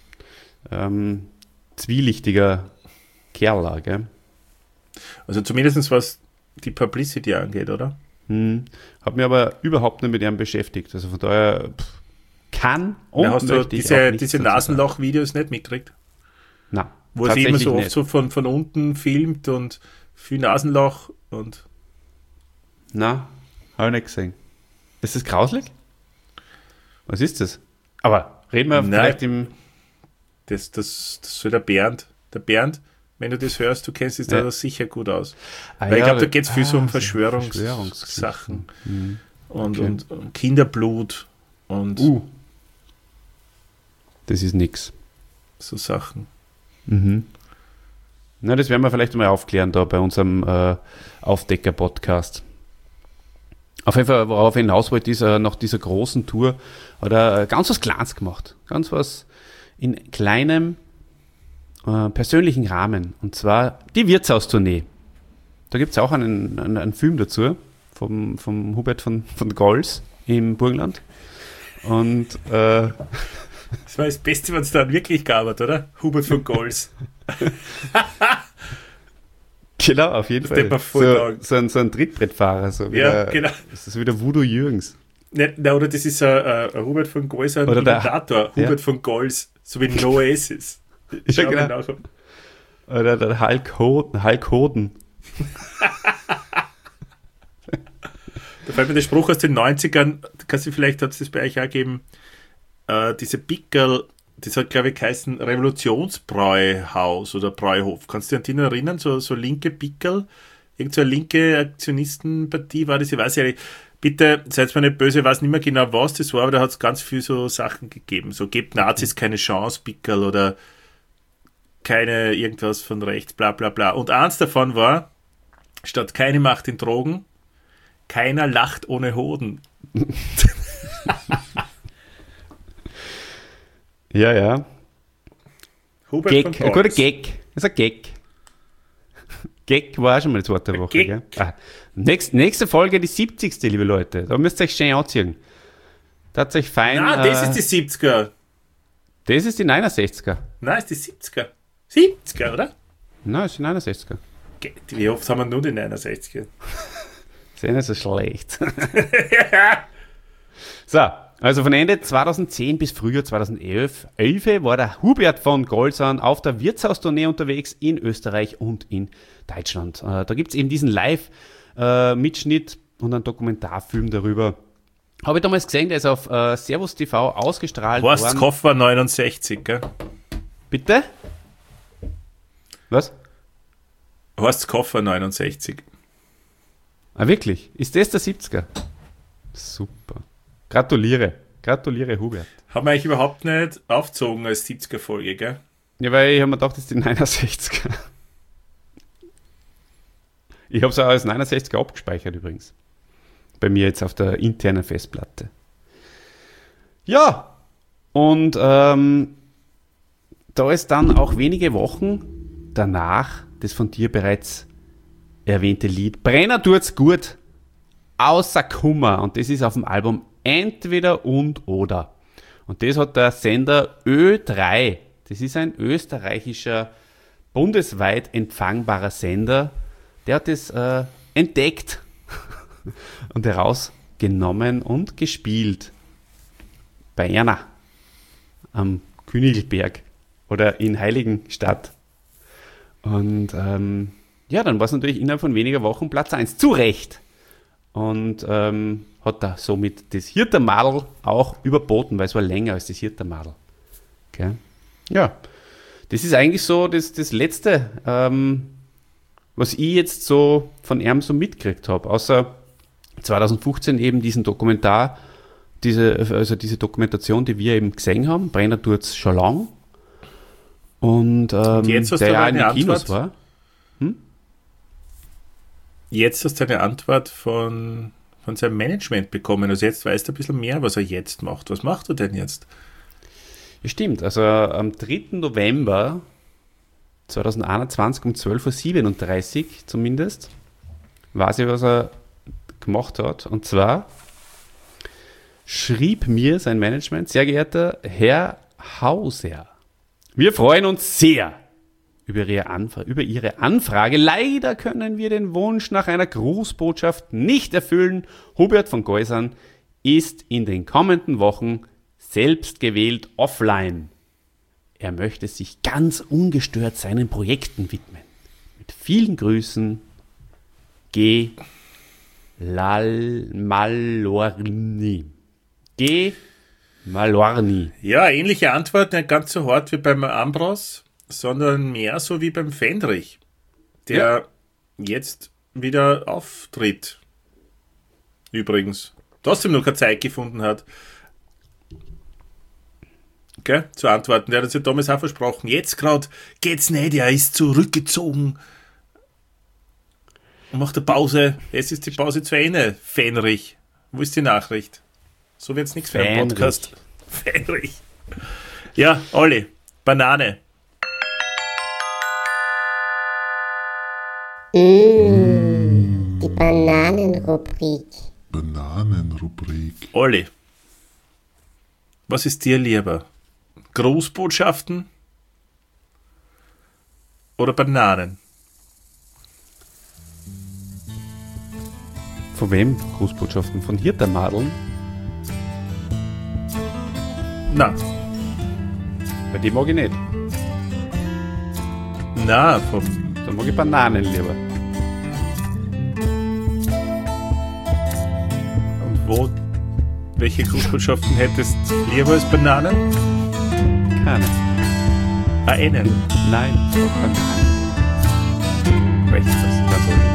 Speaker 1: Ähm, zwielichtiger Kerl, gell?
Speaker 2: Also zumindest was die Publicity angeht, oder?
Speaker 1: Hm. Hab mich aber überhaupt nicht mit ihm beschäftigt. Also von daher pff, kann und
Speaker 2: Ja, hast du
Speaker 1: möchte ich auch
Speaker 2: diese,
Speaker 1: nichts
Speaker 2: diese
Speaker 1: dazu sagen.
Speaker 2: Nasenloch-Videos nicht mitgekriegt?
Speaker 1: Nein,
Speaker 2: Wo er sich immer
Speaker 1: tatsächlich
Speaker 2: so oft
Speaker 1: nicht.
Speaker 2: so von, von unten filmt und viel Nasenloch und
Speaker 1: Nein, habe ich nicht gesehen. Ist das grauslig? Was ist das? Aber reden wir
Speaker 2: Nein.
Speaker 1: vielleicht im...
Speaker 2: das, das, das soll der Bernd. Der Bernd, wenn du das hörst, du kennst dich
Speaker 1: Ja.
Speaker 2: da sicher gut aus.
Speaker 1: Ah,
Speaker 2: Weil ich
Speaker 1: ja,
Speaker 2: glaube, da geht es viel so
Speaker 1: ah,
Speaker 2: um
Speaker 1: so
Speaker 2: Verschwörungssachen
Speaker 1: Verschwörungsgeschichten. Mhm.
Speaker 2: und,
Speaker 1: Okay.
Speaker 2: und, und Kinderblut und
Speaker 1: Uh. Das ist nix.
Speaker 2: so Sachen.
Speaker 1: Mhm. Na, das werden wir vielleicht mal aufklären da bei unserem äh, Aufdecker-Podcast. Auf jeden Fall, worauf ich hinaus wollte, ist, äh, nach dieser großen Tour hat er äh, ganz was Kleines gemacht. Ganz was in kleinem, äh, persönlichen Rahmen. Und zwar die Wirtshaustournee. Da gibt es auch einen, einen, einen Film dazu vom, vom Hubert von, von Golz im Burgenland. Und äh,
Speaker 2: Das war das Beste, was es dann wirklich gab, oder? Hubert von Golz.
Speaker 1: genau, auf jeden
Speaker 2: Das hätte man
Speaker 1: Fall.
Speaker 2: voll
Speaker 1: So,
Speaker 2: taugt.
Speaker 1: so, ein, so ein Trittbrettfahrer. So wie
Speaker 2: Ja,
Speaker 1: der,
Speaker 2: genau.
Speaker 1: Das ist wie der Voodoo Jürgens.
Speaker 2: Ne, ne, oder das ist ein, ein ein Hubert von Golz, ein
Speaker 1: Oder der-
Speaker 2: Imitator.
Speaker 1: ja.
Speaker 2: Hubert von Golz, so wie No Oasis. Ich
Speaker 1: Ja,
Speaker 2: schau mir
Speaker 1: genau.
Speaker 2: nach.
Speaker 1: Oder der Hulk Hoden. Hulk Hoden.
Speaker 2: Da fällt mir der Spruch aus den neunzigern, kannst du vielleicht, hat es das bei euch auch gegeben, äh, diese Pickel, das hat, glaube ich, geheißen Revolutionsbräuhaus oder Bräuhof. Kannst du dich an den erinnern? So, so linke Pickel Irgend so eine linke Aktionistenpartie war das, ich weiß ja nicht. Bitte, seid mir nicht böse, ich weiß nicht mehr genau, was das war, aber da hat es ganz viel so Sachen gegeben. So, gebt Nazis keine Chance, Pickerl, oder keine irgendwas von rechts, bla bla bla. Und eins davon war, statt keine Macht in Drogen, keiner lacht ohne Hoden.
Speaker 1: Ja, ja.
Speaker 2: Hubert
Speaker 1: Gag,
Speaker 2: von
Speaker 1: ein guter
Speaker 2: Goltz.
Speaker 1: Gag. Das ist ein Gag. Gag war auch schon mal das Wort der Woche. Gell? Ah, nächst, nächste Folge, die siebzigste, liebe Leute. Da müsst ihr euch schön anziehen. Das ist euch fein.
Speaker 2: Nein, das
Speaker 1: äh,
Speaker 2: ist die siebziger.
Speaker 1: Das ist die neunundsechziger.
Speaker 2: Nein, das ist die siebziger. siebziger, oder?
Speaker 1: Nein, das ist die neunundsechziger.
Speaker 2: Ge- Wie oft haben wir nur die neunundsechziger?
Speaker 1: Das ist ja nicht so schlecht. So, also von Ende zweitausendzehn bis Frühjahr zweitausendelf elf war der Hubert von Golzan auf der Wirtshaustournee unterwegs in Österreich und in Deutschland. Äh, da gibt es eben diesen Live-Mitschnitt und einen Dokumentarfilm darüber. Habe ich damals gesehen, der ist auf äh, Servus T V ausgestrahlt
Speaker 2: Horst
Speaker 1: worden.
Speaker 2: Koffer neunundsechzig, gell?
Speaker 1: Bitte? Was?
Speaker 2: Horst Koffer neunundsechzig.
Speaker 1: Ah, wirklich? Ist das der siebziger? Super. Gratuliere. Gratuliere, Hubert.
Speaker 2: Haben wir eigentlich überhaupt nicht aufgezogen als siebziger-Folge, gell?
Speaker 1: Ja, weil ich habe mir gedacht, das ist die neunundsechziger. Ich habe es auch als neunundsechziger abgespeichert übrigens. Bei mir jetzt auf der internen Festplatte. Ja, und ähm, da ist dann auch wenige Wochen danach das von dir bereits erwähnte Lied Brenner tut's gut außer Kummer. Und das ist auf dem Album Entweder und Oder. Und das hat der Sender Ö drei, das ist ein österreichischer, bundesweit empfangbarer Sender, der hat das äh, entdeckt und herausgenommen und gespielt. Bei Erna am Königelberg oder in Heiligenstadt. Und ähm, ja, dann war es natürlich innerhalb von weniger Wochen Platz eins. Zu Recht. Und ähm, hat da somit das Hirtermadel auch überboten, weil es war länger als das Hirtermadel. Okay. Ja, das ist eigentlich so das, das Letzte, ähm, was ich jetzt so von ihm so mitgekriegt habe. Außer zweitausendfünfzehn eben diesen Dokumentar, diese, also diese Dokumentation, die wir eben gesehen haben, Brenner tut's schon lang. Und, ähm,
Speaker 2: Und jetzt hast
Speaker 1: der
Speaker 2: du
Speaker 1: ja
Speaker 2: aber
Speaker 1: in den
Speaker 2: eine
Speaker 1: Kinos
Speaker 2: Antwort?
Speaker 1: war.
Speaker 2: Jetzt hast du eine Antwort von, von seinem Management bekommen. Also jetzt weißt du ein bisschen mehr, was er jetzt macht. Was macht er denn jetzt?
Speaker 1: Ja, stimmt. Also am dritten November zweitausendeinundzwanzig um zwölf Uhr siebenunddreißig zumindest weiß ich, was er gemacht hat. Und zwar schrieb mir sein Management: Sehr geehrter Herr Hauser, wir freuen uns sehr über Ihre, Anfra- über Ihre Anfrage. Leider können wir den Wunsch nach einer Grußbotschaft nicht erfüllen. Hubert von Golzan ist in den kommenden Wochen selbst gewählt offline. Er möchte sich ganz ungestört seinen Projekten widmen. Mit vielen Grüßen, G. Lal Malorni. G. Malorni.
Speaker 2: Ja, ähnliche Antwort, nicht ganz so hart wie beim Ambros, sondern mehr so wie beim Fendrich, der
Speaker 1: Ja.
Speaker 2: jetzt wieder auftritt. Übrigens. Trotzdem noch keine Zeit gefunden hat. Okay, zu antworten. Der hat uns ja damals auch versprochen. Jetzt gerade geht's nicht, er ist zurückgezogen. Und macht eine Pause. Jetzt ist die Pause zu Ende. Fenrich. Wo ist die Nachricht? So wird's nichts für einen
Speaker 1: Fenrich.
Speaker 2: Podcast. Fenrich. Ja, Olli. Banane.
Speaker 4: Mmh, die Bananenrubrik.
Speaker 3: Bananenrubrik.
Speaker 2: Olli. Was ist dir lieber? Grußbotschaften oder Bananen?
Speaker 1: Von wem? Grußbotschaften von Hirtermadeln?
Speaker 2: Na,
Speaker 1: Bei dem mag ich nicht.
Speaker 2: na, vom
Speaker 1: Da mag ich Bananen lieber.
Speaker 2: und wo? Welche Grußbotschaften hättest du lieber als Bananen?
Speaker 1: Keine.
Speaker 2: Ah, einen.
Speaker 1: Nein, Bananen. Rechts, das ist ganz